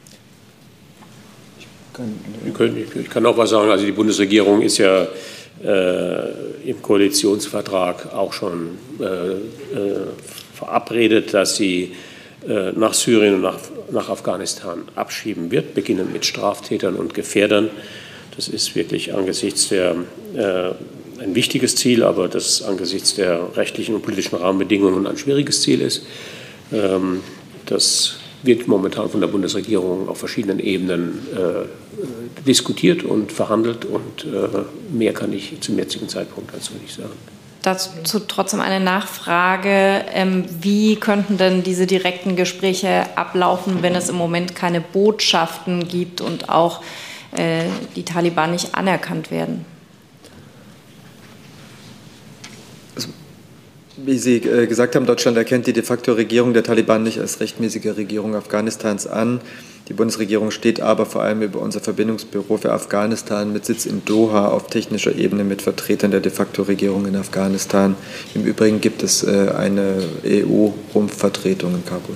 Ich kann auch was sagen. Also die Bundesregierung ist ja äh, im Koalitionsvertrag auch schon äh, äh, verabredet, dass sie äh, nach Syrien und nach, nach Afghanistan abschieben wird, beginnend mit Straftätern und Gefährdern. Das ist wirklich angesichts der äh, ein wichtiges Ziel, aber das angesichts der rechtlichen und politischen Rahmenbedingungen ein schwieriges Ziel ist. Ähm, das wird momentan von der Bundesregierung auf verschiedenen Ebenen äh, diskutiert und verhandelt und äh, mehr kann ich zum jetzigen Zeitpunkt dazu nicht sagen. Dazu trotzdem eine Nachfrage. Ähm, wie könnten denn diese direkten Gespräche ablaufen, wenn es im Moment keine Botschaften gibt und auch äh, die Taliban nicht anerkannt werden? Wie Sie äh, gesagt haben, Deutschland erkennt die de facto Regierung der Taliban nicht als rechtmäßige Regierung Afghanistans an. Die Bundesregierung steht aber vor allem über unser Verbindungsbüro für Afghanistan mit Sitz in Doha auf technischer Ebene mit Vertretern der de facto Regierung in Afghanistan. Im Übrigen gibt es äh, eine E U-Rumpfvertretung in Kabul.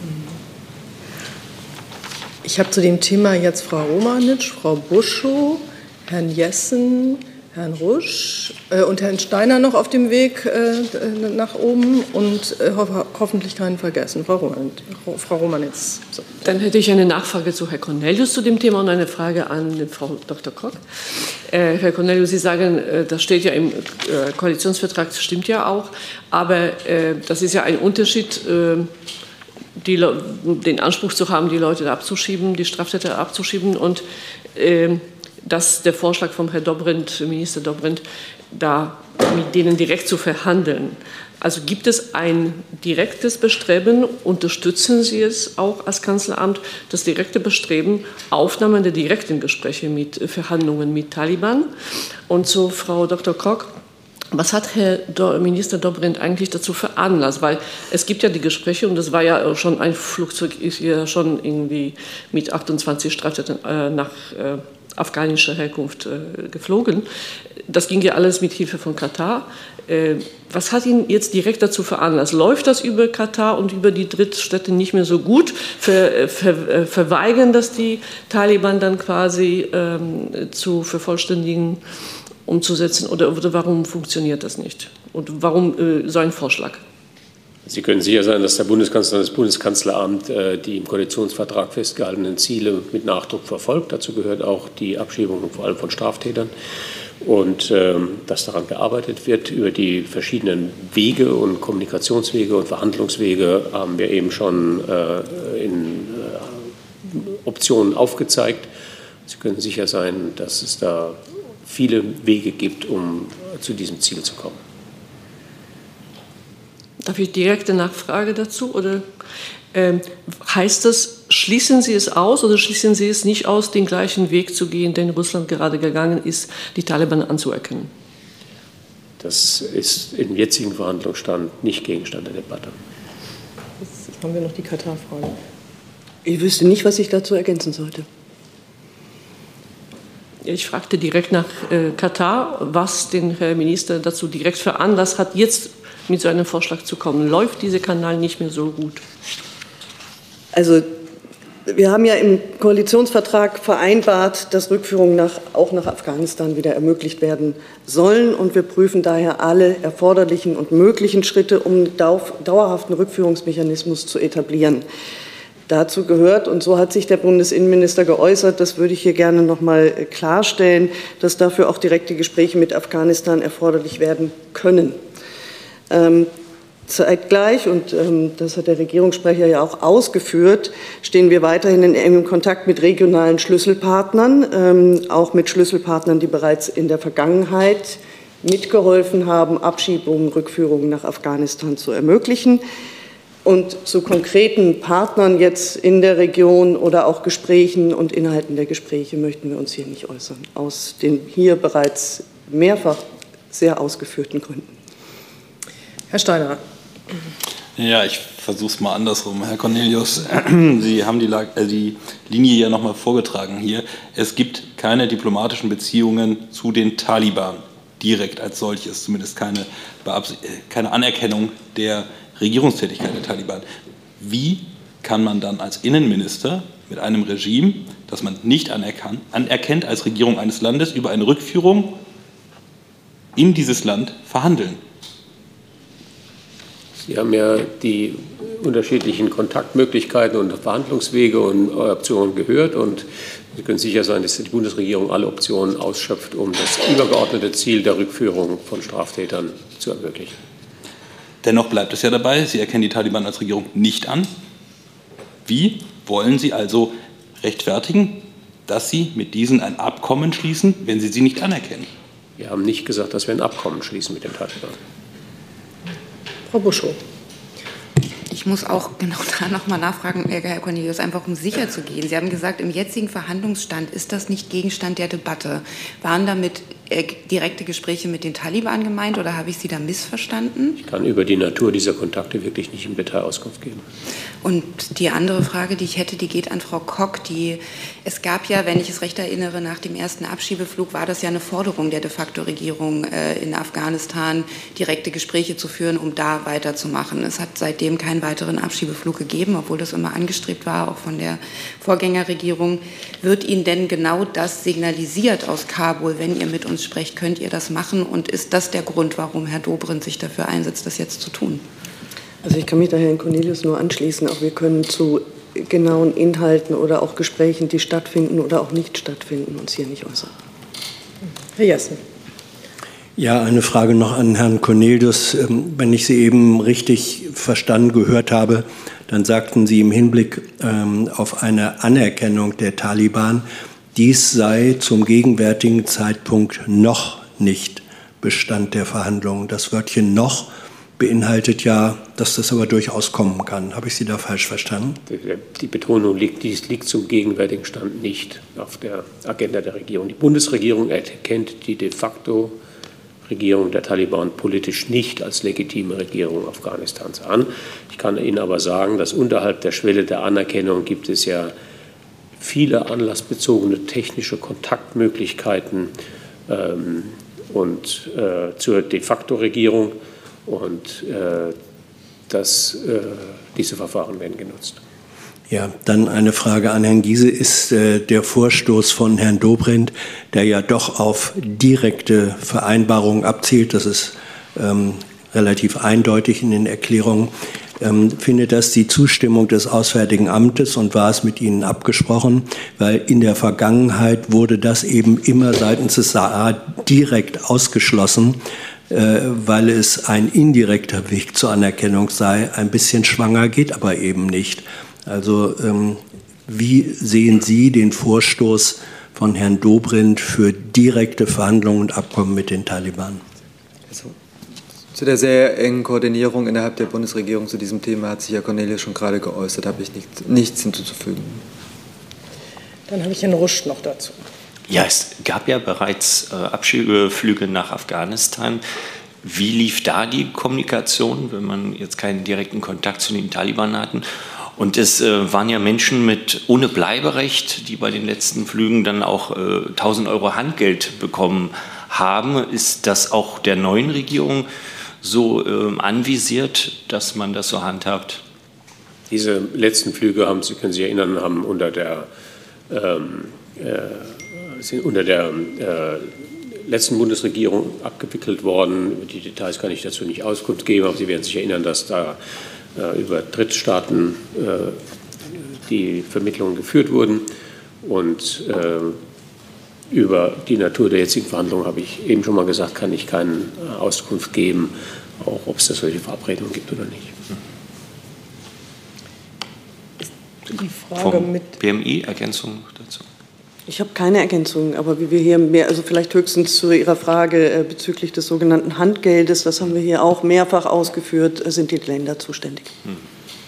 Ich habe zu dem Thema jetzt Frau Romanitsch, Frau Buschow, Herrn Jessen, Herrn Rusch äh, und Herrn Steiner noch auf dem Weg äh, nach oben und äh, ho hoffentlich keinen vergessen. Frau Romanitsch. Frau Romanitsch. So. Dann hätte ich eine Nachfrage zu Herrn Cornelius zu dem Thema und eine Frage an Frau Doktor Koch. Äh, Herr Cornelius, Sie sagen, äh, das steht ja im äh, Koalitionsvertrag, das stimmt ja auch, aber äh, das ist ja ein Unterschied, äh, die, den Anspruch zu haben, die Leute abzuschieben, die Straftäter abzuschieben und äh, dass der Vorschlag von Herrn Dobrindt, Minister Dobrindt, da mit denen direkt zu verhandeln. Also gibt es ein direktes Bestreben, unterstützen Sie es auch als Kanzleramt, das direkte Bestreben, Aufnahme der direkten Gespräche mit Verhandlungen mit Taliban? Und zu Frau Doktor Koch, was hat Herr Do- Minister Dobrindt eigentlich dazu veranlasst? Weil es gibt ja die Gespräche und es war ja schon ein Flugzeug, ist ja schon irgendwie mit achtundzwanzig Straftätern äh, nach äh, afghanischer Herkunft äh, geflogen. Das ging ja alles mit Hilfe von Katar. Äh, was hat ihn jetzt direkt dazu veranlasst? Läuft das über Katar und über die Drittstädte nicht mehr so gut? Ver, ver, verweigern das die Taliban dann quasi ähm, zu vervollständigen, umzusetzen? Oder, oder warum funktioniert das nicht? Und warum äh, so ein Vorschlag? Sie können sicher sein, dass der Bundeskanzler und das Bundeskanzleramt äh, die im Koalitionsvertrag festgehaltenen Ziele mit Nachdruck verfolgt. Dazu gehört auch die Abschiebung vor allem von Straftätern und ähm, dass daran gearbeitet wird. Über die verschiedenen Wege und Kommunikationswege und Verhandlungswege haben wir eben schon äh, in äh, Optionen aufgezeigt. Sie können sicher sein, dass es da viele Wege gibt, um zu diesem Ziel zu kommen. Darf ich direkte Nachfrage dazu? Oder ähm, heißt das, schließen Sie es aus oder schließen Sie es nicht aus, den gleichen Weg zu gehen, den Russland gerade gegangen ist, die Taliban anzuerkennen? Das ist im jetzigen Verhandlungsstand nicht Gegenstand der Debatte. Jetzt haben wir noch die Katar-Frage. Ich wüsste nicht, was ich dazu ergänzen sollte. Ich fragte direkt nach äh, Katar, was den Herr Minister dazu direkt veranlasst hat, jetzt mit so einem Vorschlag zu kommen. Läuft dieser Kanal nicht mehr so gut? Also wir haben ja im Koalitionsvertrag vereinbart, dass Rückführungen nach, auch nach Afghanistan wieder ermöglicht werden sollen. Und wir prüfen daher alle erforderlichen und möglichen Schritte, um einen dauerhaften Rückführungsmechanismus zu etablieren. Dazu gehört, und so hat sich der Bundesinnenminister geäußert, das würde ich hier gerne noch mal klarstellen, dass dafür auch direkte Gespräche mit Afghanistan erforderlich werden können. Ähm, zeitgleich, und ähm, das hat der Regierungssprecher ja auch ausgeführt, stehen wir weiterhin in engem Kontakt mit regionalen Schlüsselpartnern, ähm, auch mit Schlüsselpartnern, die bereits in der Vergangenheit mitgeholfen haben, Abschiebungen, Rückführungen nach Afghanistan zu ermöglichen. Und zu konkreten Partnern jetzt in der Region oder auch Gesprächen und Inhalten der Gespräche möchten wir uns hier nicht äußern, aus den hier bereits mehrfach sehr ausgeführten Gründen. Herr Steiner. Ja, ich versuche es mal andersrum. Herr Cornelius, Sie haben die, äh, die Linie ja nochmal vorgetragen hier. Es gibt keine diplomatischen Beziehungen zu den Taliban, direkt als solches, zumindest keine, keine Anerkennung der Regierungstätigkeit der Taliban. Wie kann man dann als Innenminister mit einem Regime, das man nicht anerkannt, anerkennt als Regierung eines Landes, über eine Rückführung in dieses Land verhandeln? Sie haben ja die unterschiedlichen Kontaktmöglichkeiten und Verhandlungswege und Optionen gehört, und Sie können sicher sein, dass die Bundesregierung alle Optionen ausschöpft, um das übergeordnete Ziel der Rückführung von Straftätern zu ermöglichen. Dennoch bleibt es ja dabei, Sie erkennen die Taliban als Regierung nicht an. Wie wollen Sie also rechtfertigen, dass Sie mit diesen ein Abkommen schließen, wenn Sie sie nicht anerkennen? Wir haben nicht gesagt, dass wir ein Abkommen schließen mit den Taliban. Frau Buschow. Ich muss auch genau da nochmal nachfragen, Herr Cornelius, einfach um sicher zu gehen. Sie haben gesagt, im jetzigen Verhandlungsstand ist das nicht Gegenstand der Debatte. Waren damit äh, direkte Gespräche mit den Taliban gemeint oder habe ich Sie da missverstanden? Ich kann über die Natur dieser Kontakte wirklich nicht im Detail Auskunft geben. Und die andere Frage, die ich hätte, die geht an Frau Kok. Die, es gab ja, wenn ich es recht erinnere, nach dem ersten Abschiebeflug war das ja eine Forderung der de facto Regierung äh, in Afghanistan, direkte Gespräche zu führen, um da weiterzumachen. Es hat seitdem keinen weiteren Abschiebeflug gegeben, obwohl das immer angestrebt war, auch von der Vorgängerregierung. Wird Ihnen denn genau das signalisiert aus Kabul, wenn ihr mit uns sprecht, könnt ihr das machen? Und ist das der Grund, warum Herr Dobrindt sich dafür einsetzt, das jetzt zu tun? Also ich kann mich da Herrn Cornelius nur anschließen. Auch wir können zu genauen Inhalten oder auch Gesprächen, die stattfinden oder auch nicht stattfinden, uns hier nicht äußern. Herr Jessen. Ja, eine Frage noch an Herrn Cornelius. Wenn ich Sie eben richtig verstanden gehört habe, dann sagten Sie im Hinblick auf eine Anerkennung der Taliban, dies sei zum gegenwärtigen Zeitpunkt noch nicht Bestand der Verhandlungen. Das Wörtchen noch beinhaltet ja, dass das aber durchaus kommen kann. Habe ich Sie da falsch verstanden? Die Betonung liegt, dies liegt zum gegenwärtigen Stand nicht auf der Agenda der Regierung. Die Bundesregierung erkennt die de facto Regierung der Taliban politisch nicht als legitime Regierung Afghanistans an. Ich kann Ihnen aber sagen, dass unterhalb der Schwelle der Anerkennung gibt es ja viele anlassbezogene technische Kontaktmöglichkeiten ähm, und äh, zur de facto Regierung. Und äh, das, äh, diese Verfahren werden genutzt. Ja, dann eine Frage an Herrn Giese. Ist äh, der Vorstoß von Herrn Dobrindt, der ja doch auf direkte Vereinbarungen abzielt, das ist ähm, relativ eindeutig in den Erklärungen, ähm, findet das die Zustimmung des Auswärtigen Amtes und war es mit Ihnen abgesprochen? Weil in der Vergangenheit wurde das eben immer seitens des S A A direkt ausgeschlossen, weil es ein indirekter Weg zur Anerkennung sei, ein bisschen schwanger geht aber eben nicht. Also ähm, wie sehen Sie den Vorstoß von Herrn Dobrindt für direkte Verhandlungen und Abkommen mit den Taliban? Also, zu der sehr engen Koordinierung innerhalb der Bundesregierung zu diesem Thema hat sich Herr Cornelius schon gerade geäußert, habe ich nicht, nichts hinzuzufügen. Dann habe ich Herrn Rusch noch dazu. Ja, es gab ja bereits äh, Abschiebeflüge nach Afghanistan. Wie lief da die Kommunikation, wenn man jetzt keinen direkten Kontakt zu den Taliban hatten? Und es äh, waren ja Menschen mit ohne Bleiberecht, die bei den letzten Flügen dann auch äh, tausend Euro Handgeld bekommen haben. Ist das auch der neuen Regierung so äh, anvisiert, dass man das so handhabt? Diese letzten Flüge haben, Sie können sich erinnern, haben unter der ähm, äh, sind unter der äh, letzten Bundesregierung abgewickelt worden. Über die Details kann ich dazu nicht Auskunft geben, aber Sie werden sich erinnern, dass da äh, über Drittstaaten äh, die Vermittlungen geführt wurden. Und äh, über die Natur der jetzigen Verhandlungen habe ich eben schon mal gesagt, kann ich keine Auskunft geben, auch ob es da solche Verabredungen gibt oder nicht. Die Frage Vom mit B M I, Ergänzung dazu? Ich habe keine Ergänzung, aber wie wir hier mehr, also vielleicht höchstens zu Ihrer Frage äh, bezüglich des sogenannten Handgeldes, das haben wir hier auch mehrfach ausgeführt, äh, sind die Länder zuständig. Hm.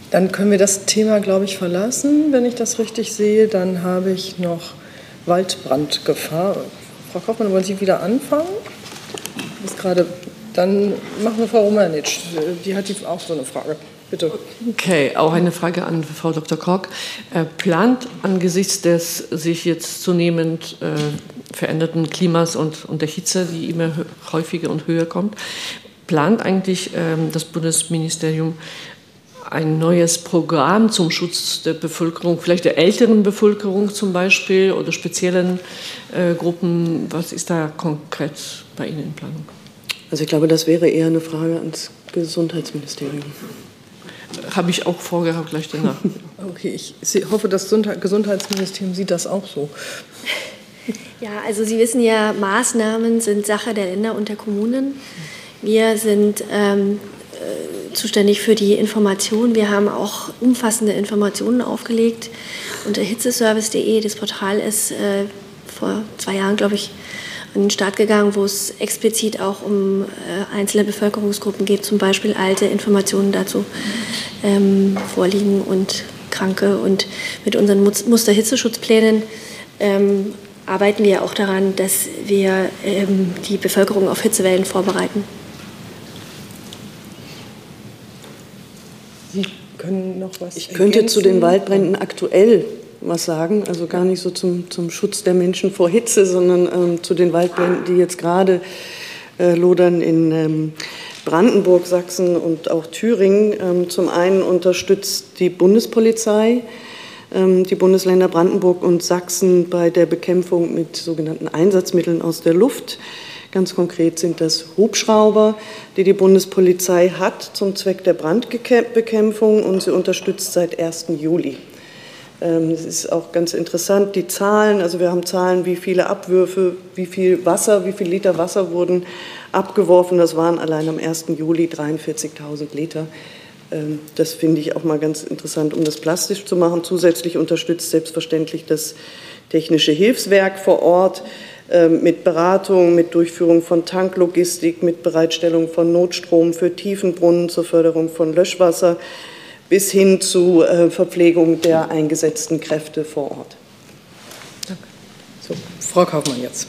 Dann können wir das Thema, glaube ich, verlassen, wenn ich das richtig sehe. Dann habe ich noch Waldbrandgefahr. Frau Kaufmann, wollen Sie wieder anfangen? Das ist gerade, dann machen wir Frau Romanitsch. Die hat auch so eine Frage. Bitte. Okay, auch eine Frage an Frau Doktor Kock. Äh, plant angesichts des sich jetzt zunehmend äh, veränderten Klimas und, und der Hitze, die immer häufiger und höher kommt, plant eigentlich ähm, das Bundesministerium ein neues Programm zum Schutz der Bevölkerung, vielleicht der älteren Bevölkerung zum Beispiel oder speziellen äh, Gruppen? Was ist da konkret bei Ihnen in Planung? Also ich glaube, das wäre eher eine Frage ans Gesundheitsministerium. Habe ich auch vorgehabt, gleich danach. Okay, ich hoffe, das Gesundheitsministerium sieht das auch so. Ja, also Sie wissen ja, Maßnahmen sind Sache der Länder und der Kommunen. Wir sind ähm, äh, zuständig für die Information. Wir haben auch umfassende Informationen aufgelegt. Unter hitzeservice punkt de, das Portal ist äh, vor zwei Jahren, glaube ich, an den Start gegangen, wo es explizit auch um äh, einzelne Bevölkerungsgruppen geht, zum Beispiel alte Informationen dazu ähm, vorliegen und Kranke. Und mit unseren Musterhitzeschutzplänen ähm, arbeiten wir auch daran, dass wir ähm, die Bevölkerung auf Hitzewellen vorbereiten. Sie können noch was Ich könnte ergänzen? zu den Waldbränden aktuell was sagen, also gar nicht so zum, zum Schutz der Menschen vor Hitze, sondern ähm, zu den Waldbränden, die jetzt gerade äh, lodern in ähm, Brandenburg, Sachsen und auch Thüringen. Ähm, zum einen unterstützt die Bundespolizei ähm, die Bundesländer Brandenburg und Sachsen bei der Bekämpfung mit sogenannten Einsatzmitteln aus der Luft. Ganz konkret sind das Hubschrauber, die die Bundespolizei hat zum Zweck der Brandbekämpfung, und sie unterstützt seit ersten Juli. Es ist auch ganz interessant, die Zahlen, also wir haben Zahlen, wie viele Abwürfe, wie viel Wasser, wie viel Liter Wasser wurden abgeworfen. Das waren allein am ersten Juli dreiundvierzigtausend Liter. Das finde ich auch mal ganz interessant, um das plastisch zu machen. Zusätzlich unterstützt selbstverständlich das Technische Hilfswerk vor Ort mit Beratung, mit Durchführung von Tanklogistik, mit Bereitstellung von Notstrom für Tiefenbrunnen zur Förderung von Löschwasser, bis hin zu äh, Verpflegung der eingesetzten Kräfte vor Ort. Danke. So, Frau Kaufmann jetzt.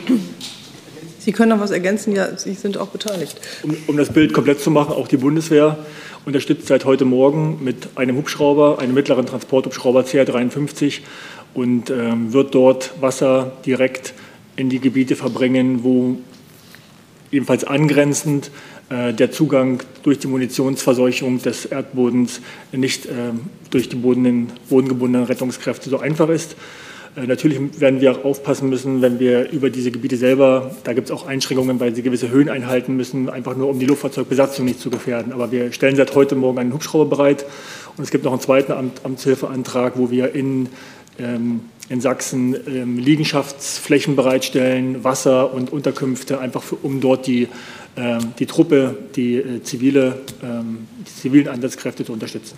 Sie können noch was ergänzen? Ja, Sie sind auch beteiligt. Um, um das Bild komplett zu machen, auch die Bundeswehr unterstützt seit heute Morgen mit einem Hubschrauber, einem mittleren Transporthubschrauber C R dreiundfünfzig, und ähm, wird dort Wasser direkt in die Gebiete verbringen, wo ebenfalls angrenzend der Zugang durch die Munitionsverseuchung des Erdbodens nicht äh, durch die bodenden, bodengebundenen Rettungskräfte so einfach ist. Äh, natürlich werden wir auch aufpassen müssen, wenn wir über diese Gebiete selber, da gibt es auch Einschränkungen, weil sie gewisse Höhen einhalten müssen, einfach nur um die Luftfahrzeugbesatzung nicht zu gefährden. Aber wir stellen seit heute Morgen einen Hubschrauber bereit, und es gibt noch einen zweiten Amt, Amtshilfeantrag, wo wir in ähm, in Sachsen ähm, Liegenschaftsflächen bereitstellen, Wasser und Unterkünfte, einfach für, um dort die, ähm, die Truppe, die, äh, zivile, ähm, die zivilen Einsatzkräfte zu unterstützen.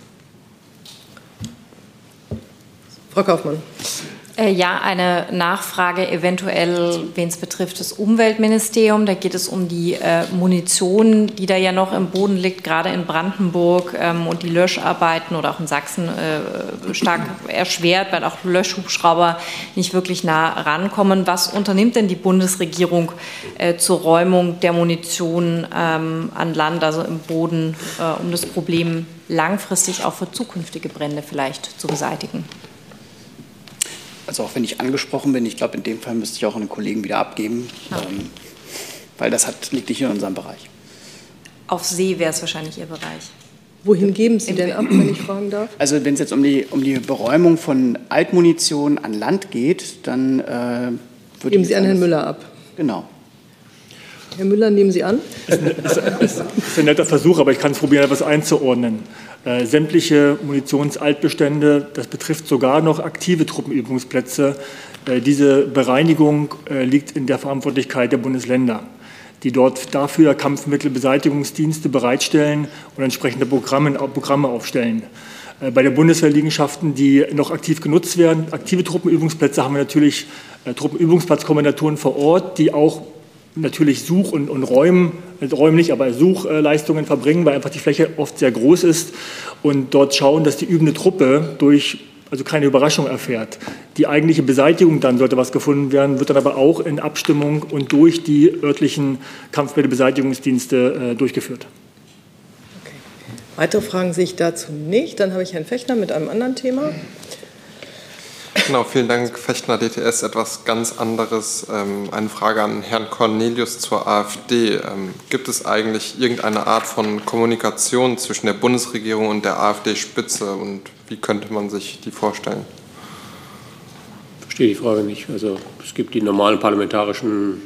Frau Kaufmann. Äh, ja, eine Nachfrage eventuell, wen es betrifft, das Umweltministerium. Da geht es um die äh, Munition, die da ja noch im Boden liegt, gerade in Brandenburg, ähm, und die Löscharbeiten oder auch in Sachsen äh, stark erschwert, weil auch Löschhubschrauber nicht wirklich nah rankommen. Was unternimmt denn die Bundesregierung äh, zur Räumung der Munition ähm, an Land, also im Boden, äh, um das Problem langfristig auch für zukünftige Brände vielleicht zu beseitigen? Also auch wenn ich angesprochen bin, ich glaube, in dem Fall müsste ich auch an den Kollegen wieder abgeben, ja. ähm, weil das hat, liegt nicht in unserem Bereich. Auf See wäre es wahrscheinlich Ihr Bereich. Wohin geben Sie denn ab, wenn ich fragen darf? Also wenn es jetzt um die, um die Beräumung von Altmunition an Land geht, dann äh, würde Geben Sie an Herrn Müller ab? Genau. Herr Müller, nehmen Sie an? Das ist ein netter Versuch, aber ich kann es probieren, etwas einzuordnen. Äh, sämtliche Munitionsaltbestände, das betrifft sogar noch aktive Truppenübungsplätze. Äh, diese Bereinigung äh, liegt in der Verantwortlichkeit der Bundesländer, die dort dafür Kampfmittelbeseitigungsdienste bereitstellen und entsprechende Programme, Programme aufstellen. Äh, bei der Bundeswehrliegenschaften, die noch aktiv genutzt werden, aktive Truppenübungsplätze, haben wir natürlich äh, Truppenübungsplatzkommandaturen vor Ort, die auch natürlich Such- und, und Räumen, also räumlich, aber Suchleistungen verbringen, weil einfach die Fläche oft sehr groß ist und dort schauen, dass die übende Truppe durch, also keine Überraschung erfährt. Die eigentliche Beseitigung, dann sollte was gefunden werden, wird dann aber auch in Abstimmung und durch die örtlichen Kampfmittelbeseitigungsdienste äh, durchgeführt. Okay. Weitere Fragen sehe ich dazu nicht. Dann habe ich Herrn Fechner mit einem anderen Thema. Genau, vielen Dank. Fechner, D T S, etwas ganz anderes. Ähm, eine Frage an Herrn Cornelius zur AfD. Ähm, gibt es eigentlich irgendeine Art von Kommunikation zwischen der Bundesregierung und der AfD-Spitze und wie könnte man sich die vorstellen? Ich verstehe die Frage nicht. Also es gibt die normalen parlamentarischen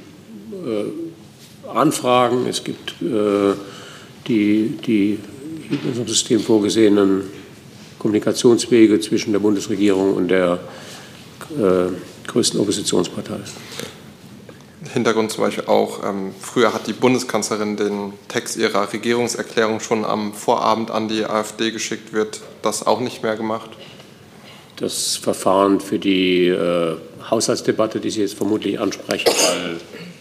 äh, Anfragen, es gibt äh, die, die in unserem System vorgesehenen Kommunikationswege zwischen der Bundesregierung und der äh, größten Oppositionspartei. Hintergrund zum Beispiel auch, ähm, früher hat die Bundeskanzlerin den Text ihrer Regierungserklärung schon am Vorabend an die AfD geschickt, wird das auch nicht mehr gemacht? Das Verfahren für die äh, Haushaltsdebatte, die Sie jetzt vermutlich ansprechen, weil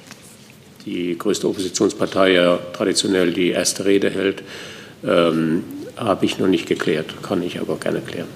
die größte Oppositionspartei ja traditionell die erste Rede hält, ähm, habe ich noch nicht geklärt, kann ich aber gerne klären.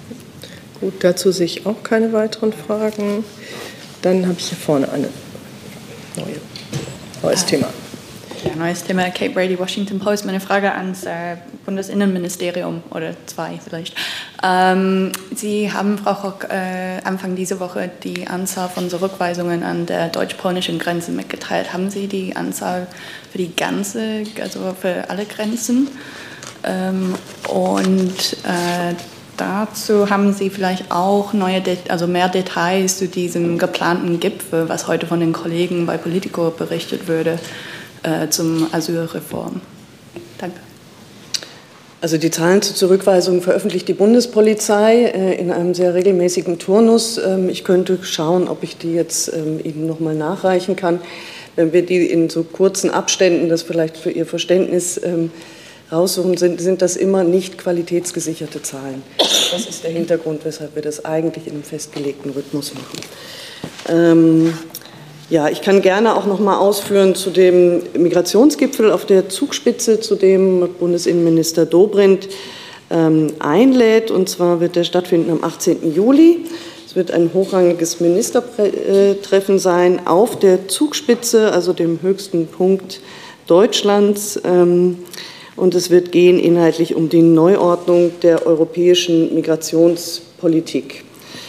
Gut, dazu sehe ich auch keine weiteren Fragen. Dann habe ich hier vorne eine neue, neues Thema. Ja, neues Thema, Kate Brady, Washington Post. Meine Frage ans äh, Bundesinnenministerium oder zwei vielleicht. Ähm, Sie haben, Frau Koch, äh, Anfang dieser Woche die Anzahl von Zurückweisungen an der deutsch-polnischen Grenze mitgeteilt. Haben Sie die Anzahl für die ganze, also für alle Grenzen? Ähm, und äh, dazu haben Sie vielleicht auch neue, De- also mehr Details zu diesem geplanten Gipfel, was heute von den Kollegen bei Politico berichtet würde, äh, zum Asylreform. Danke. Also die Zahlen zur Zurückweisung veröffentlicht die Bundespolizei äh, in einem sehr regelmäßigen Turnus. Ähm, ich könnte schauen, ob ich die jetzt ähm, Ihnen noch mal nachreichen kann. Wenn wir die in so kurzen Abständen, das vielleicht für Ihr Verständnis ähm, raussuchen, sind, sind das immer nicht qualitätsgesicherte Zahlen. Das ist der Hintergrund, weshalb wir das eigentlich in einem festgelegten Rhythmus machen. Ähm, ja, ich kann gerne auch noch mal ausführen zu dem Migrationsgipfel auf der Zugspitze, zu dem Bundesinnenminister Dobrindt ähm, einlädt. Und zwar wird der stattfinden am achtzehnten Juli. Es wird ein hochrangiges Ministertreffen sein auf der Zugspitze, also dem höchsten Punkt Deutschlands. Ähm, Und es wird gehen inhaltlich um die Neuordnung der europäischen Migrationspolitik.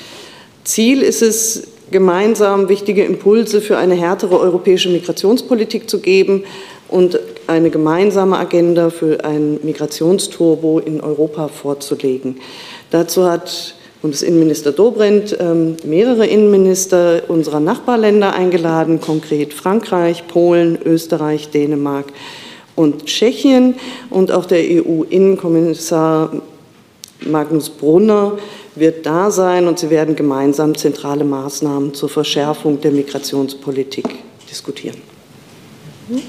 Ziel ist es, gemeinsam wichtige Impulse für eine härtere europäische Migrationspolitik zu geben und eine gemeinsame Agenda für ein Migrationsturbo in Europa vorzulegen. Dazu hat Bundesinnenminister Dobrindt ähm, mehrere Innenminister unserer Nachbarländer eingeladen, konkret Frankreich, Polen, Österreich, Dänemark und Tschechien. Und auch der E U-Innenkommissar Magnus Brunner wird da sein und sie werden gemeinsam zentrale Maßnahmen zur Verschärfung der Migrationspolitik diskutieren. Mhm.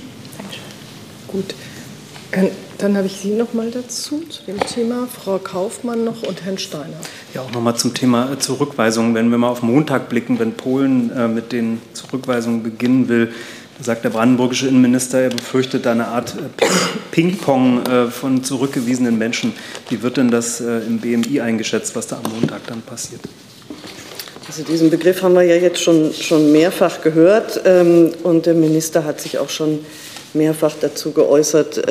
Gut, dann habe ich Sie noch mal dazu, zu dem Thema, Frau Kaufmann noch und Herrn Steiner. Ja, auch noch mal zum Thema Zurückweisung. Wenn wir mal auf Montag blicken, wenn Polen äh, mit den Zurückweisungen beginnen will, sagt der brandenburgische Innenminister, er befürchtet eine Art Ping-Pong von zurückgewiesenen Menschen. Wie wird denn das im B M I eingeschätzt, was da am Montag dann passiert? Also diesen Begriff haben wir ja jetzt schon, schon mehrfach gehört und der Minister hat sich auch schon mehrfach dazu geäußert.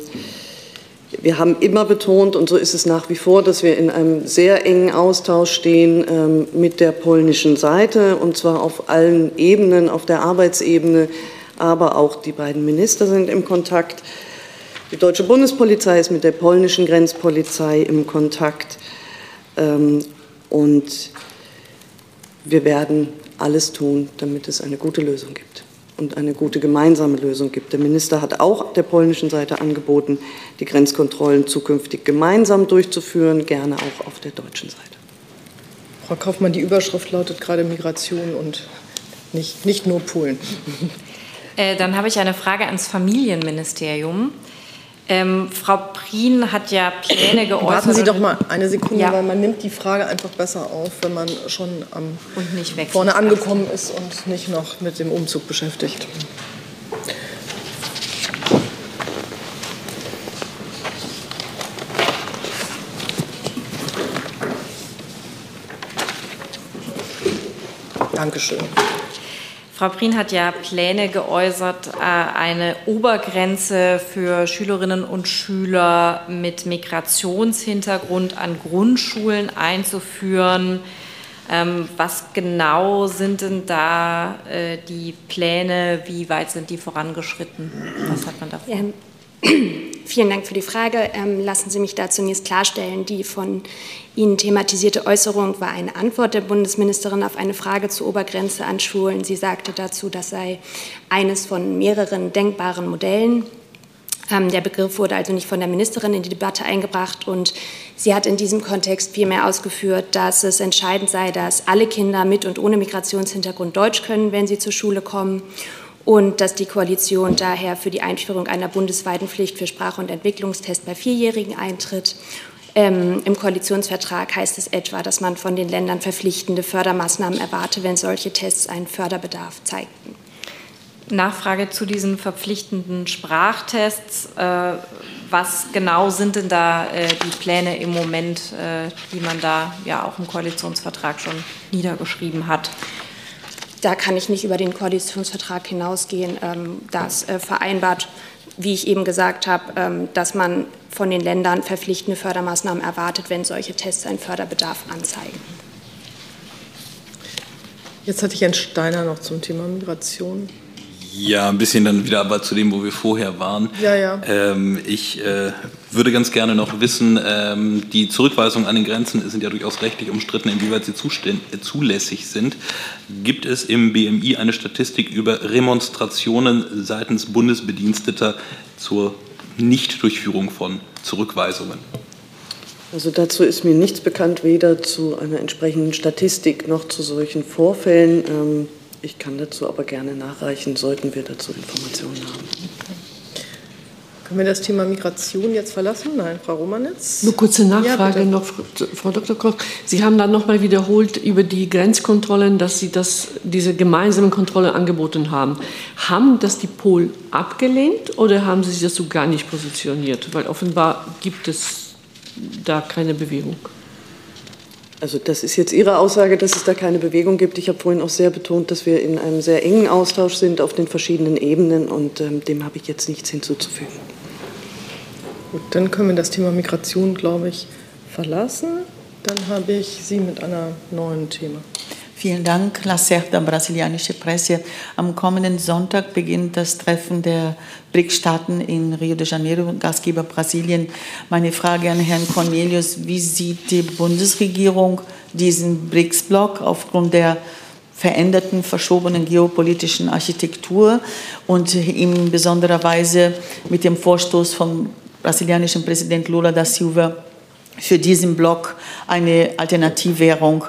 Wir haben immer betont, und so ist es nach wie vor, dass wir in einem sehr engen Austausch stehen mit der polnischen Seite, und zwar auf allen Ebenen, auf der Arbeitsebene, aber auch die beiden Minister sind im Kontakt. Die deutsche Bundespolizei ist mit der polnischen Grenzpolizei im Kontakt. Und wir werden alles tun, damit es eine gute Lösung gibt und eine gute gemeinsame Lösung gibt. Der Minister hat auch der polnischen Seite angeboten, die Grenzkontrollen zukünftig gemeinsam durchzuführen, gerne auch auf der deutschen Seite. Frau Kaufmann, die Überschrift lautet gerade Migration und nicht, nicht nur Polen. Äh, dann habe ich eine Frage ans Familienministerium. Ähm, Frau Prien hat ja Pläne geäußert. Warten Sie doch mal eine Sekunde, ja. weil man nimmt die Frage einfach besser auf, wenn man schon am und nicht vorne angekommen ist und nicht noch mit dem Umzug beschäftigt. Dankeschön. Frau Prien hat ja Pläne geäußert, eine Obergrenze für Schülerinnen und Schüler mit Migrationshintergrund an Grundschulen einzuführen. Was genau sind denn da die Pläne? Wie weit sind die vorangeschritten? Was hat man davor? Ja. Vielen Dank für die Frage. Ähm, lassen Sie mich da zunächst klarstellen, die von Ihnen thematisierte Äußerung war eine Antwort der Bundesministerin auf eine Frage zur Obergrenze an Schulen. Sie sagte dazu, das sei eines von mehreren denkbaren Modellen. Ähm, der Begriff wurde also nicht von der Ministerin in die Debatte eingebracht und sie hat in diesem Kontext vielmehr ausgeführt, dass es entscheidend sei, dass alle Kinder mit und ohne Migrationshintergrund Deutsch können, wenn sie zur Schule kommen. Und dass die Koalition daher für die Einführung einer bundesweiten Pflicht für Sprach- und Entwicklungstests bei Vierjährigen eintritt. Ähm, Im Koalitionsvertrag heißt es etwa, dass man von den Ländern verpflichtende Fördermaßnahmen erwarte, wenn solche Tests einen Förderbedarf zeigten. Nachfrage zu diesen verpflichtenden Sprachtests. Äh, was genau sind denn da äh, die Pläne im Moment, äh, die man da ja auch im Koalitionsvertrag schon niedergeschrieben hat? Da kann ich nicht über den Koalitionsvertrag hinausgehen. Das vereinbart, wie ich eben gesagt habe, dass man von den Ländern verpflichtende Fördermaßnahmen erwartet, wenn solche Tests einen Förderbedarf anzeigen. Jetzt hatte ich Herrn Steiner noch zum Thema Migration. Ja, ein bisschen dann wieder aber zu dem, wo wir vorher waren. Ja, ja. Ähm, ich äh, würde ganz gerne noch wissen, ähm, die Zurückweisungen an den Grenzen sind ja durchaus rechtlich umstritten, inwieweit sie äh, zulässig sind. Gibt es im B M I eine Statistik über Remonstrationen seitens Bundesbediensteter zur Nichtdurchführung von Zurückweisungen? Also dazu ist mir nichts bekannt, weder zu einer entsprechenden Statistik noch zu solchen Vorfällen. Ähm Ich kann dazu aber gerne nachreichen, sollten wir dazu Informationen haben. Können wir das Thema Migration jetzt verlassen? Nein, Frau Romanitz? Nur kurze Nachfrage ja, noch, Frau Doktor Koch. Sie haben dann noch mal wiederholt über die Grenzkontrollen, dass Sie das, diese gemeinsamen Kontrollen angeboten haben. Haben das die Polen abgelehnt oder haben Sie sich dazu gar nicht positioniert? Weil offenbar gibt es da keine Bewegung. Also das ist jetzt Ihre Aussage, dass es da keine Bewegung gibt. Ich habe vorhin auch sehr betont, dass wir in einem sehr engen Austausch sind auf den verschiedenen Ebenen und ähm, dem habe ich jetzt nichts hinzuzufügen. Gut, dann können wir das Thema Migration, glaube ich, verlassen. Dann habe ich Sie mit einem neuen Thema. Vielen Dank, Lacerda, brasilianische Presse. Am kommenden Sonntag beginnt das Treffen der B R I C-Staaten in Rio de Janeiro, Gastgeber Brasilien. Meine Frage an Herrn Cornelius, wie sieht die Bundesregierung diesen B R I C-Block aufgrund der veränderten, verschobenen geopolitischen Architektur und in besonderer Weise mit dem Vorstoß vom brasilianischen Präsident Lula da Silva für diesen Block eine Alternativwährung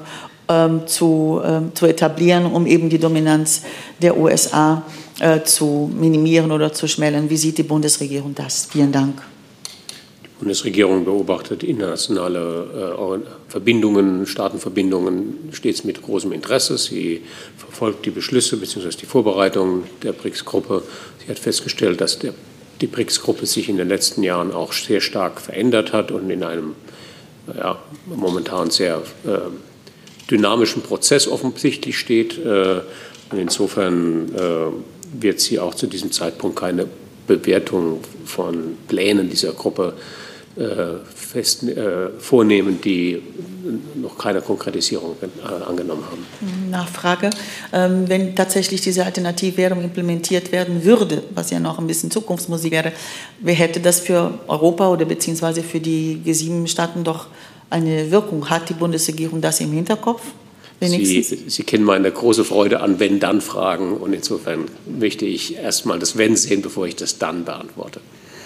Zu, äh, zu etablieren, um eben die Dominanz der U S A äh, zu minimieren oder zu schmälern. Wie sieht die Bundesregierung das? Vielen Dank. Die Bundesregierung beobachtet internationale äh, Verbindungen, Staatenverbindungen stets mit großem Interesse. Sie verfolgt die Beschlüsse bzw. die Vorbereitungen der B R I C-Gruppe. Sie hat festgestellt, dass der, die B R I C-Gruppe sich in den letzten Jahren auch sehr stark verändert hat und in einem ja, momentan sehr äh, dynamischen Prozess offensichtlich steht. Und insofern wird sie auch zu diesem Zeitpunkt keine Bewertung von Plänen dieser Gruppe fest, vornehmen, die noch keine Konkretisierung angenommen haben. Nachfrage. Wenn tatsächlich diese Alternativwährung implementiert werden würde, was ja noch ein bisschen Zukunftsmusik wäre, wer hätte das für Europa oder beziehungsweise für die G sieben Staaten doch eine Wirkung? Hat die Bundesregierung das im Hinterkopf? Sie, Sie kennen meine große Freude an Wenn-Dann-Fragen und insofern möchte ich erst mal das Wenn sehen, bevor ich das Dann beantworte.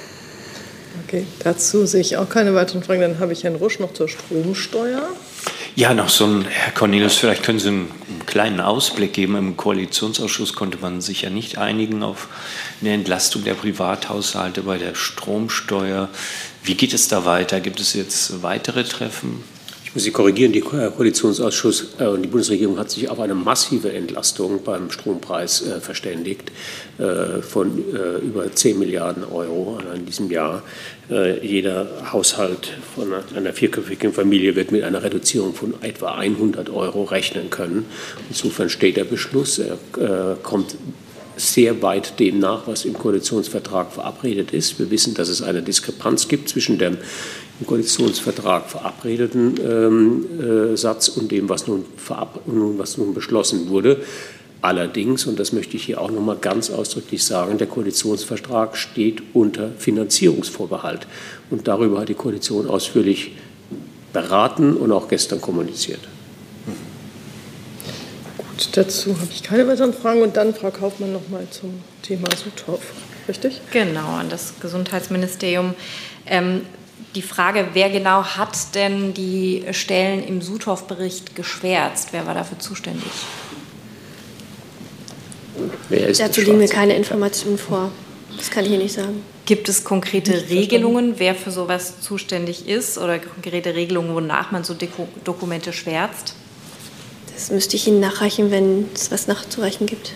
Okay, dazu sehe ich auch keine weiteren Fragen. Dann habe ich Herrn Rusch noch zur Stromsteuer. Ja, noch so ein, Herr Cornelius, vielleicht können Sie einen kleinen Ausblick geben. Im Koalitionsausschuss konnte man sich ja nicht einigen auf eine Entlastung der Privathaushalte bei der Stromsteuer. Wie geht es da weiter? Gibt es jetzt weitere Treffen? muss Sie korrigieren, der Koalitionsausschuss äh, und die Bundesregierung hat sich auf eine massive Entlastung beim Strompreis äh, verständigt äh, von äh, über zehn Milliarden Euro in diesem Jahr. Äh, jeder Haushalt von einer, einer vierköpfigen Familie wird mit einer Reduzierung von etwa hundert Euro rechnen können. Insofern steht der Beschluss, er äh, kommt sehr weit dem nach, was im Koalitionsvertrag verabredet ist. Wir wissen, dass es eine Diskrepanz gibt zwischen dem im Koalitionsvertrag verabredeten ähm, äh, Satz und dem, was nun, verab- was nun beschlossen wurde. Allerdings, und das möchte ich hier auch noch mal ganz ausdrücklich sagen, der Koalitionsvertrag steht unter Finanzierungsvorbehalt. Und darüber hat die Koalition ausführlich beraten und auch gestern kommuniziert. Gut, dazu habe ich keine weiteren Fragen. Und dann, Frau Kaufmann, noch mal zum Thema Suthoff. Richtig? Genau, an das Gesundheitsministerium. Ähm, Die Frage, wer genau hat denn die Stellen im Suthoff-Bericht geschwärzt? Wer war dafür zuständig? Wer ist Dazu liegen mir keine Informationen vor. Das kann ich hier nicht sagen. Gibt es konkrete Nicht Regelungen, wer für sowas zuständig ist oder konkrete Regelungen, wonach man so Deko- Dokumente schwärzt? Das müsste ich Ihnen nachreichen, wenn es was nachzureichen gibt.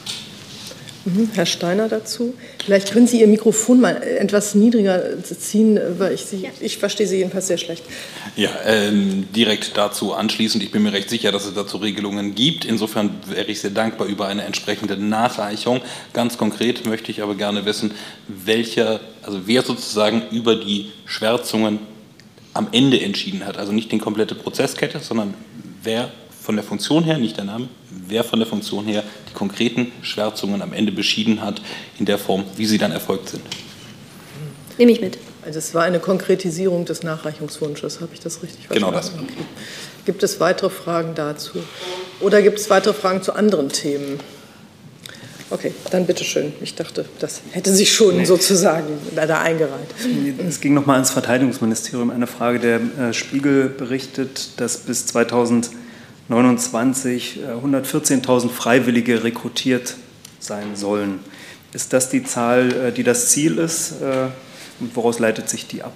Mhm, Herr Steiner dazu. Vielleicht können Sie Ihr Mikrofon mal etwas niedriger ziehen, weil ich, Sie, ich verstehe Sie jedenfalls sehr schlecht. Ja, ähm, direkt dazu anschließend. Ich bin mir recht sicher, dass es dazu Regelungen gibt. Insofern wäre ich sehr dankbar über eine entsprechende Nachreichung. Ganz konkret möchte ich aber gerne wissen, welcher, also wer sozusagen über die Schwärzungen am Ende entschieden hat. Also nicht die komplette Prozesskette, sondern wer von der Funktion her, nicht der Name, wer von der Funktion her die konkreten Schwärzungen am Ende beschieden hat, in der Form, wie sie dann erfolgt sind. Nehme ich mit. Also es war eine Konkretisierung des Nachreichungswunsches, habe ich das richtig verstanden? Genau das. Okay. Gibt es weitere Fragen dazu? Oder gibt es weitere Fragen zu anderen Themen? Okay, dann bitteschön. Ich dachte, das hätte sich schon nee. sozusagen da eingereiht. Es ging nochmal ans Verteidigungsministerium. Eine Frage, der äh, Spiegel berichtet, dass bis zweitausendneunundzwanzig äh, hundertvierzehntausend Freiwillige rekrutiert sein sollen. Ist das die Zahl, äh, die das Ziel ist? Äh, und woraus leitet sich die ab?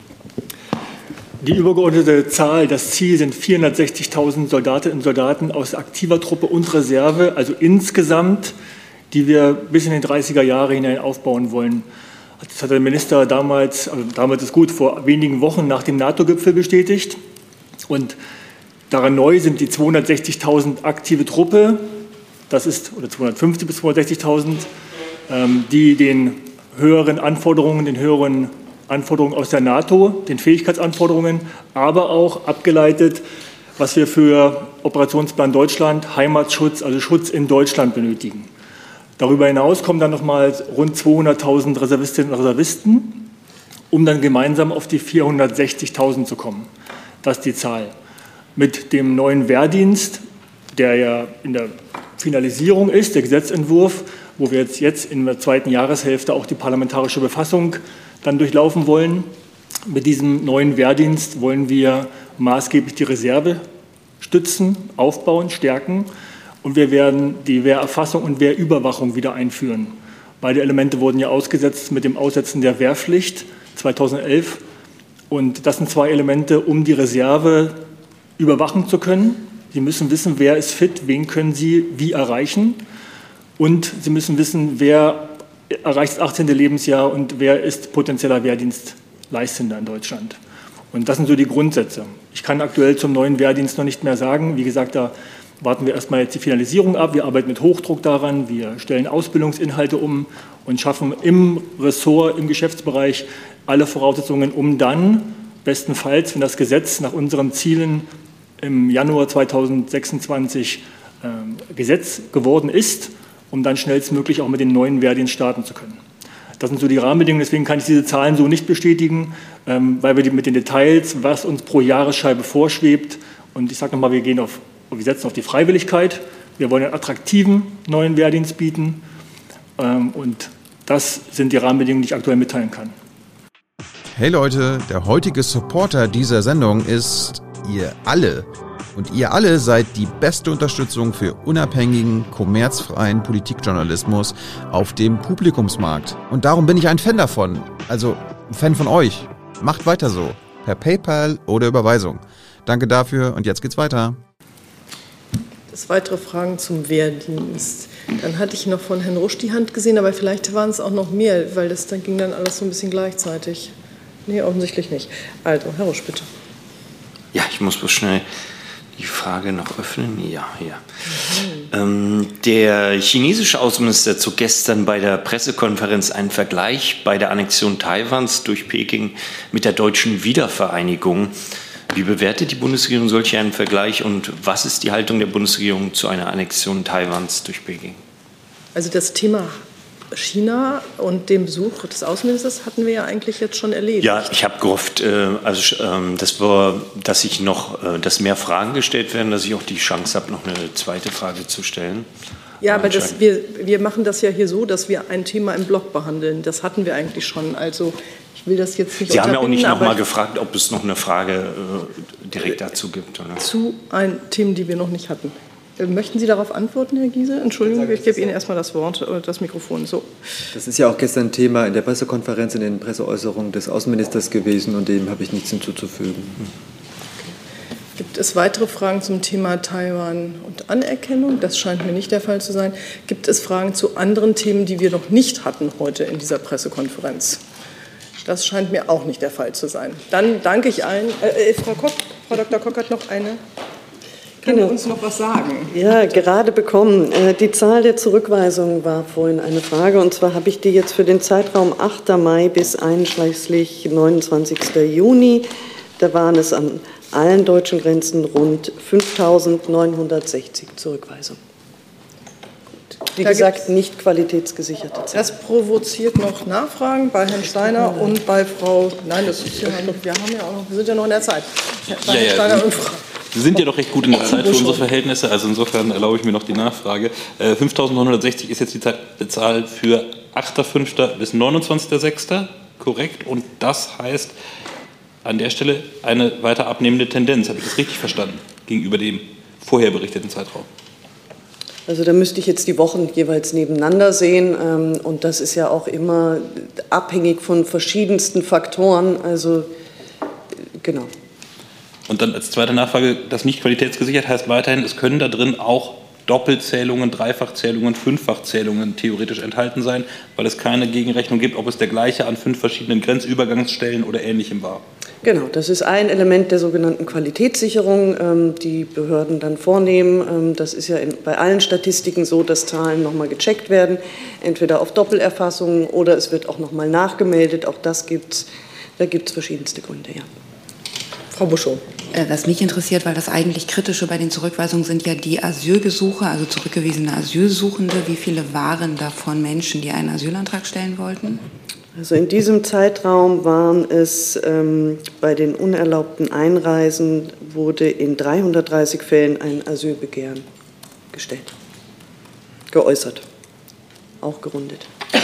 Die übergeordnete Zahl, das Ziel sind vierhundertsechzigtausend Soldatinnen und Soldaten aus aktiver Truppe und Reserve, also insgesamt, die wir bis in den dreißiger Jahre hinein aufbauen wollen. Das hat der Minister damals, also damals ist gut, vor wenigen Wochen nach dem NATO-Gipfel bestätigt. Und daran neu sind die zweihundertsechzigtausend aktive Truppe, das ist, oder zweihundertfünfzig bis zweihundertsechzigtausend, ähm, die den höheren Anforderungen, den höheren Anforderungen aus der NATO, den Fähigkeitsanforderungen, aber auch abgeleitet, was wir für Operationsplan Deutschland, Heimatschutz, also Schutz in Deutschland benötigen. Darüber hinaus kommen dann nochmal rund zweihunderttausend Reservistinnen und Reservisten, um dann gemeinsam auf die vierhundertsechzigtausend zu kommen. Das ist die Zahl. Mit dem neuen Wehrdienst, der ja in der Finalisierung ist, der Gesetzentwurf, wo wir jetzt, jetzt in der zweiten Jahreshälfte auch die parlamentarische Befassung dann durchlaufen wollen. Mit diesem neuen Wehrdienst wollen wir maßgeblich die Reserve stützen, aufbauen, stärken. Und wir werden die Wehrerfassung und Wehrüberwachung wieder einführen. Beide Elemente wurden ja ausgesetzt mit dem Aussetzen der Wehrpflicht zweitausendelf. Und das sind zwei Elemente, um die Reserve überwachen zu können. Sie müssen wissen, wer ist fit, wen können Sie wie erreichen. Und Sie müssen wissen, wer erreicht das achtzehnte Lebensjahr und wer ist potenzieller Wehrdienstleistender in Deutschland. Und das sind so die Grundsätze. Ich kann aktuell zum neuen Wehrdienst noch nicht mehr sagen. Wie gesagt, da warten wir erstmal jetzt die Finalisierung ab. Wir arbeiten mit Hochdruck daran. Wir stellen Ausbildungsinhalte um und schaffen im Ressort, im Geschäftsbereich alle Voraussetzungen, um dann bestenfalls, wenn das Gesetz nach unseren Zielen im Januar zweitausendsechsundzwanzig äh, Gesetz geworden ist, um dann schnellstmöglich auch mit den neuen Wehrdienst starten zu können. Das sind so die Rahmenbedingungen, deswegen kann ich diese Zahlen so nicht bestätigen, ähm, weil wir die mit den Details, was uns pro Jahresscheibe vorschwebt, und ich sage nochmal, wir gehen auf, wir setzen auf die Freiwilligkeit, wir wollen einen attraktiven neuen Wehrdienst bieten, ähm, und das sind die Rahmenbedingungen, die ich aktuell mitteilen kann. Hey Leute, der heutige Supporter dieser Sendung ist ihr alle. Und ihr alle seid die beste Unterstützung für unabhängigen, kommerzfreien Politikjournalismus auf dem Publikumsmarkt. Und darum bin ich ein Fan davon. Also ein Fan von euch. Macht weiter so. Per PayPal oder Überweisung. Danke dafür und jetzt geht's weiter. Das weitere Fragen zum Wehrdienst. Dann hatte ich noch von Herrn Rusch die Hand gesehen, aber vielleicht waren es auch noch mehr, weil das dann ging dann alles so ein bisschen gleichzeitig. Nee, offensichtlich nicht. Also, Herr Rusch, bitte. Ja, ich muss bloß schnell die Frage noch öffnen. Ja, ja. Mhm. Ähm, der chinesische Außenminister zog gestern bei der Pressekonferenz einen Vergleich bei der Annexion Taiwans durch Peking mit der deutschen Wiedervereinigung. Wie bewertet die Bundesregierung solch einen Vergleich und was ist die Haltung der Bundesregierung zu einer Annexion Taiwans durch Peking? Also das Thema China und den Besuch des Außenministers hatten wir ja eigentlich jetzt schon erlebt. Ja, ich habe gehofft, äh, also, äh, das war, dass ich noch, äh, dass mehr Fragen gestellt werden, dass ich auch die Chance habe, noch eine zweite Frage zu stellen. Ja, aber das, wir, wir machen das ja hier so, dass wir ein Thema im Block behandeln. Das hatten wir eigentlich schon. Also ich will das jetzt nicht Sie haben ja auch nicht noch mal gefragt, ob es noch eine Frage äh, direkt dazu gibt. Oder? Zu ein Themen, die wir noch nicht hatten. Möchten Sie darauf antworten, Herr Giese? Entschuldigung, ich gebe Ihnen erstmal das Wort, das Mikrofon. So. Das ist ja auch gestern Thema in der Pressekonferenz, in den Presseäußerungen des Außenministers gewesen und dem habe ich nichts hinzuzufügen. Gibt es weitere Fragen zum Thema Taiwan und Anerkennung? Das scheint mir nicht der Fall zu sein. Gibt es Fragen zu anderen Themen, die wir noch nicht hatten heute in dieser Pressekonferenz? Das scheint mir auch nicht der Fall zu sein. Dann danke ich allen. Äh, Frau Koch, Frau Doktor Koch hat noch eine. Können Sie uns noch was sagen? Ja, gerade bekommen. Die Zahl der Zurückweisungen war vorhin eine Frage. Und zwar habe ich die jetzt für den Zeitraum achter Mai bis einschließlich neunundzwanzigsten Juni. Da waren es an allen deutschen Grenzen rund fünftausendneunhundertsechzig Zurückweisungen. Wie Da gesagt, nicht qualitätsgesicherte Zahlen. Das provoziert noch Nachfragen bei Herrn Steiner und bei Frau. Nein, das ist ja noch, wir haben ja auch noch, wir sind ja noch in der Zeit. Bei Ja, Herrn ja, Steiner Sie- und Frau. Sie sind ja doch recht gut in der Zeit für unsere Verhältnisse, also insofern erlaube ich mir noch die Nachfrage. Äh, fünftausendneunhundertsechzig ist jetzt die Zeit, die Zahl für achter fünfter bis neunundzwanzigster sechster, korrekt? Und das heißt an der Stelle eine weiter abnehmende Tendenz. Habe ich das richtig verstanden? Gegenüber dem vorher berichteten Zeitraum? Also da müsste ich jetzt die Wochen jeweils nebeneinander sehen. ähm, Und das ist ja auch immer abhängig von verschiedensten Faktoren. Also genau. Und dann als zweite Nachfrage, das nicht qualitätsgesichert heißt weiterhin, es können da drin auch Doppelzählungen, Dreifachzählungen, Fünffachzählungen theoretisch enthalten sein, weil es keine Gegenrechnung gibt, ob es der gleiche an fünf verschiedenen Grenzübergangsstellen oder Ähnlichem war. Genau, das ist ein Element der sogenannten Qualitätssicherung, ähm, die Behörden dann vornehmen. Ähm, das ist ja in, bei allen Statistiken so, dass Zahlen nochmal gecheckt werden, entweder auf Doppelerfassungen oder es wird auch nochmal nachgemeldet. Auch das gibt's, da gibt es verschiedenste Gründe, ja. Frau Buschow. Was mich interessiert, weil das eigentlich Kritische bei den Zurückweisungen sind ja die Asylgesuche, also zurückgewiesene Asylsuchende. Wie viele waren davon Menschen, die einen Asylantrag stellen wollten? Also in diesem Zeitraum waren es ähm, bei den unerlaubten Einreisen wurde in dreihundertdreißig Fällen ein Asylbegehren gestellt, geäußert, auch gerundet.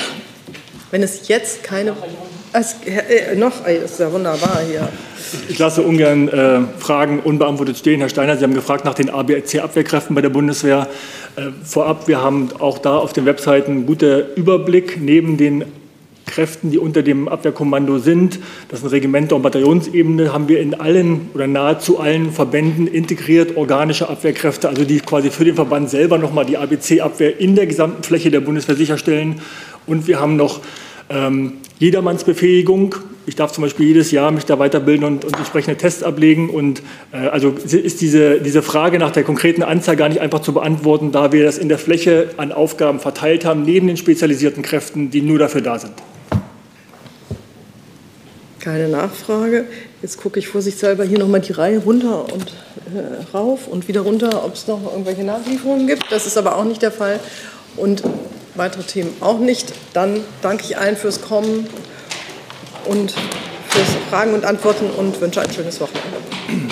Wenn es jetzt keine... Es, äh, noch, ey, das ist ja wunderbar hier. Ich lasse ungern äh, Fragen unbeantwortet stehen. Herr Steiner, Sie haben gefragt nach den A B C-Abwehrkräften bei der Bundeswehr. Äh, vorab, wir haben auch da auf den Webseiten einen guten Überblick. Neben den Kräften, die unter dem Abwehrkommando sind, das sind Regimenter- und Bataillonsebene, haben wir in allen oder nahezu allen Verbänden integriert organische Abwehrkräfte, also die quasi für den Verband selber nochmal die A B C-Abwehr in der gesamten Fläche der Bundeswehr sicherstellen. Und wir haben noch ähm, Jedermannsbefähigung. Ich darf zum Beispiel jedes Jahr mich da weiterbilden und, und entsprechende Tests ablegen. Und äh, also ist diese, diese Frage nach der konkreten Anzahl gar nicht einfach zu beantworten, da wir das in der Fläche an Aufgaben verteilt haben, neben den spezialisierten Kräften, die nur dafür da sind. Keine Nachfrage. Jetzt gucke ich vorsichtshalber hier nochmal die Reihe runter und äh, rauf und wieder runter, ob es noch irgendwelche Nachlieferungen gibt. Das ist aber auch nicht der Fall. Und weitere Themen auch nicht. Dann danke ich allen fürs Kommen und fürs Fragen und Antworten und wünsche ein schönes Wochenende.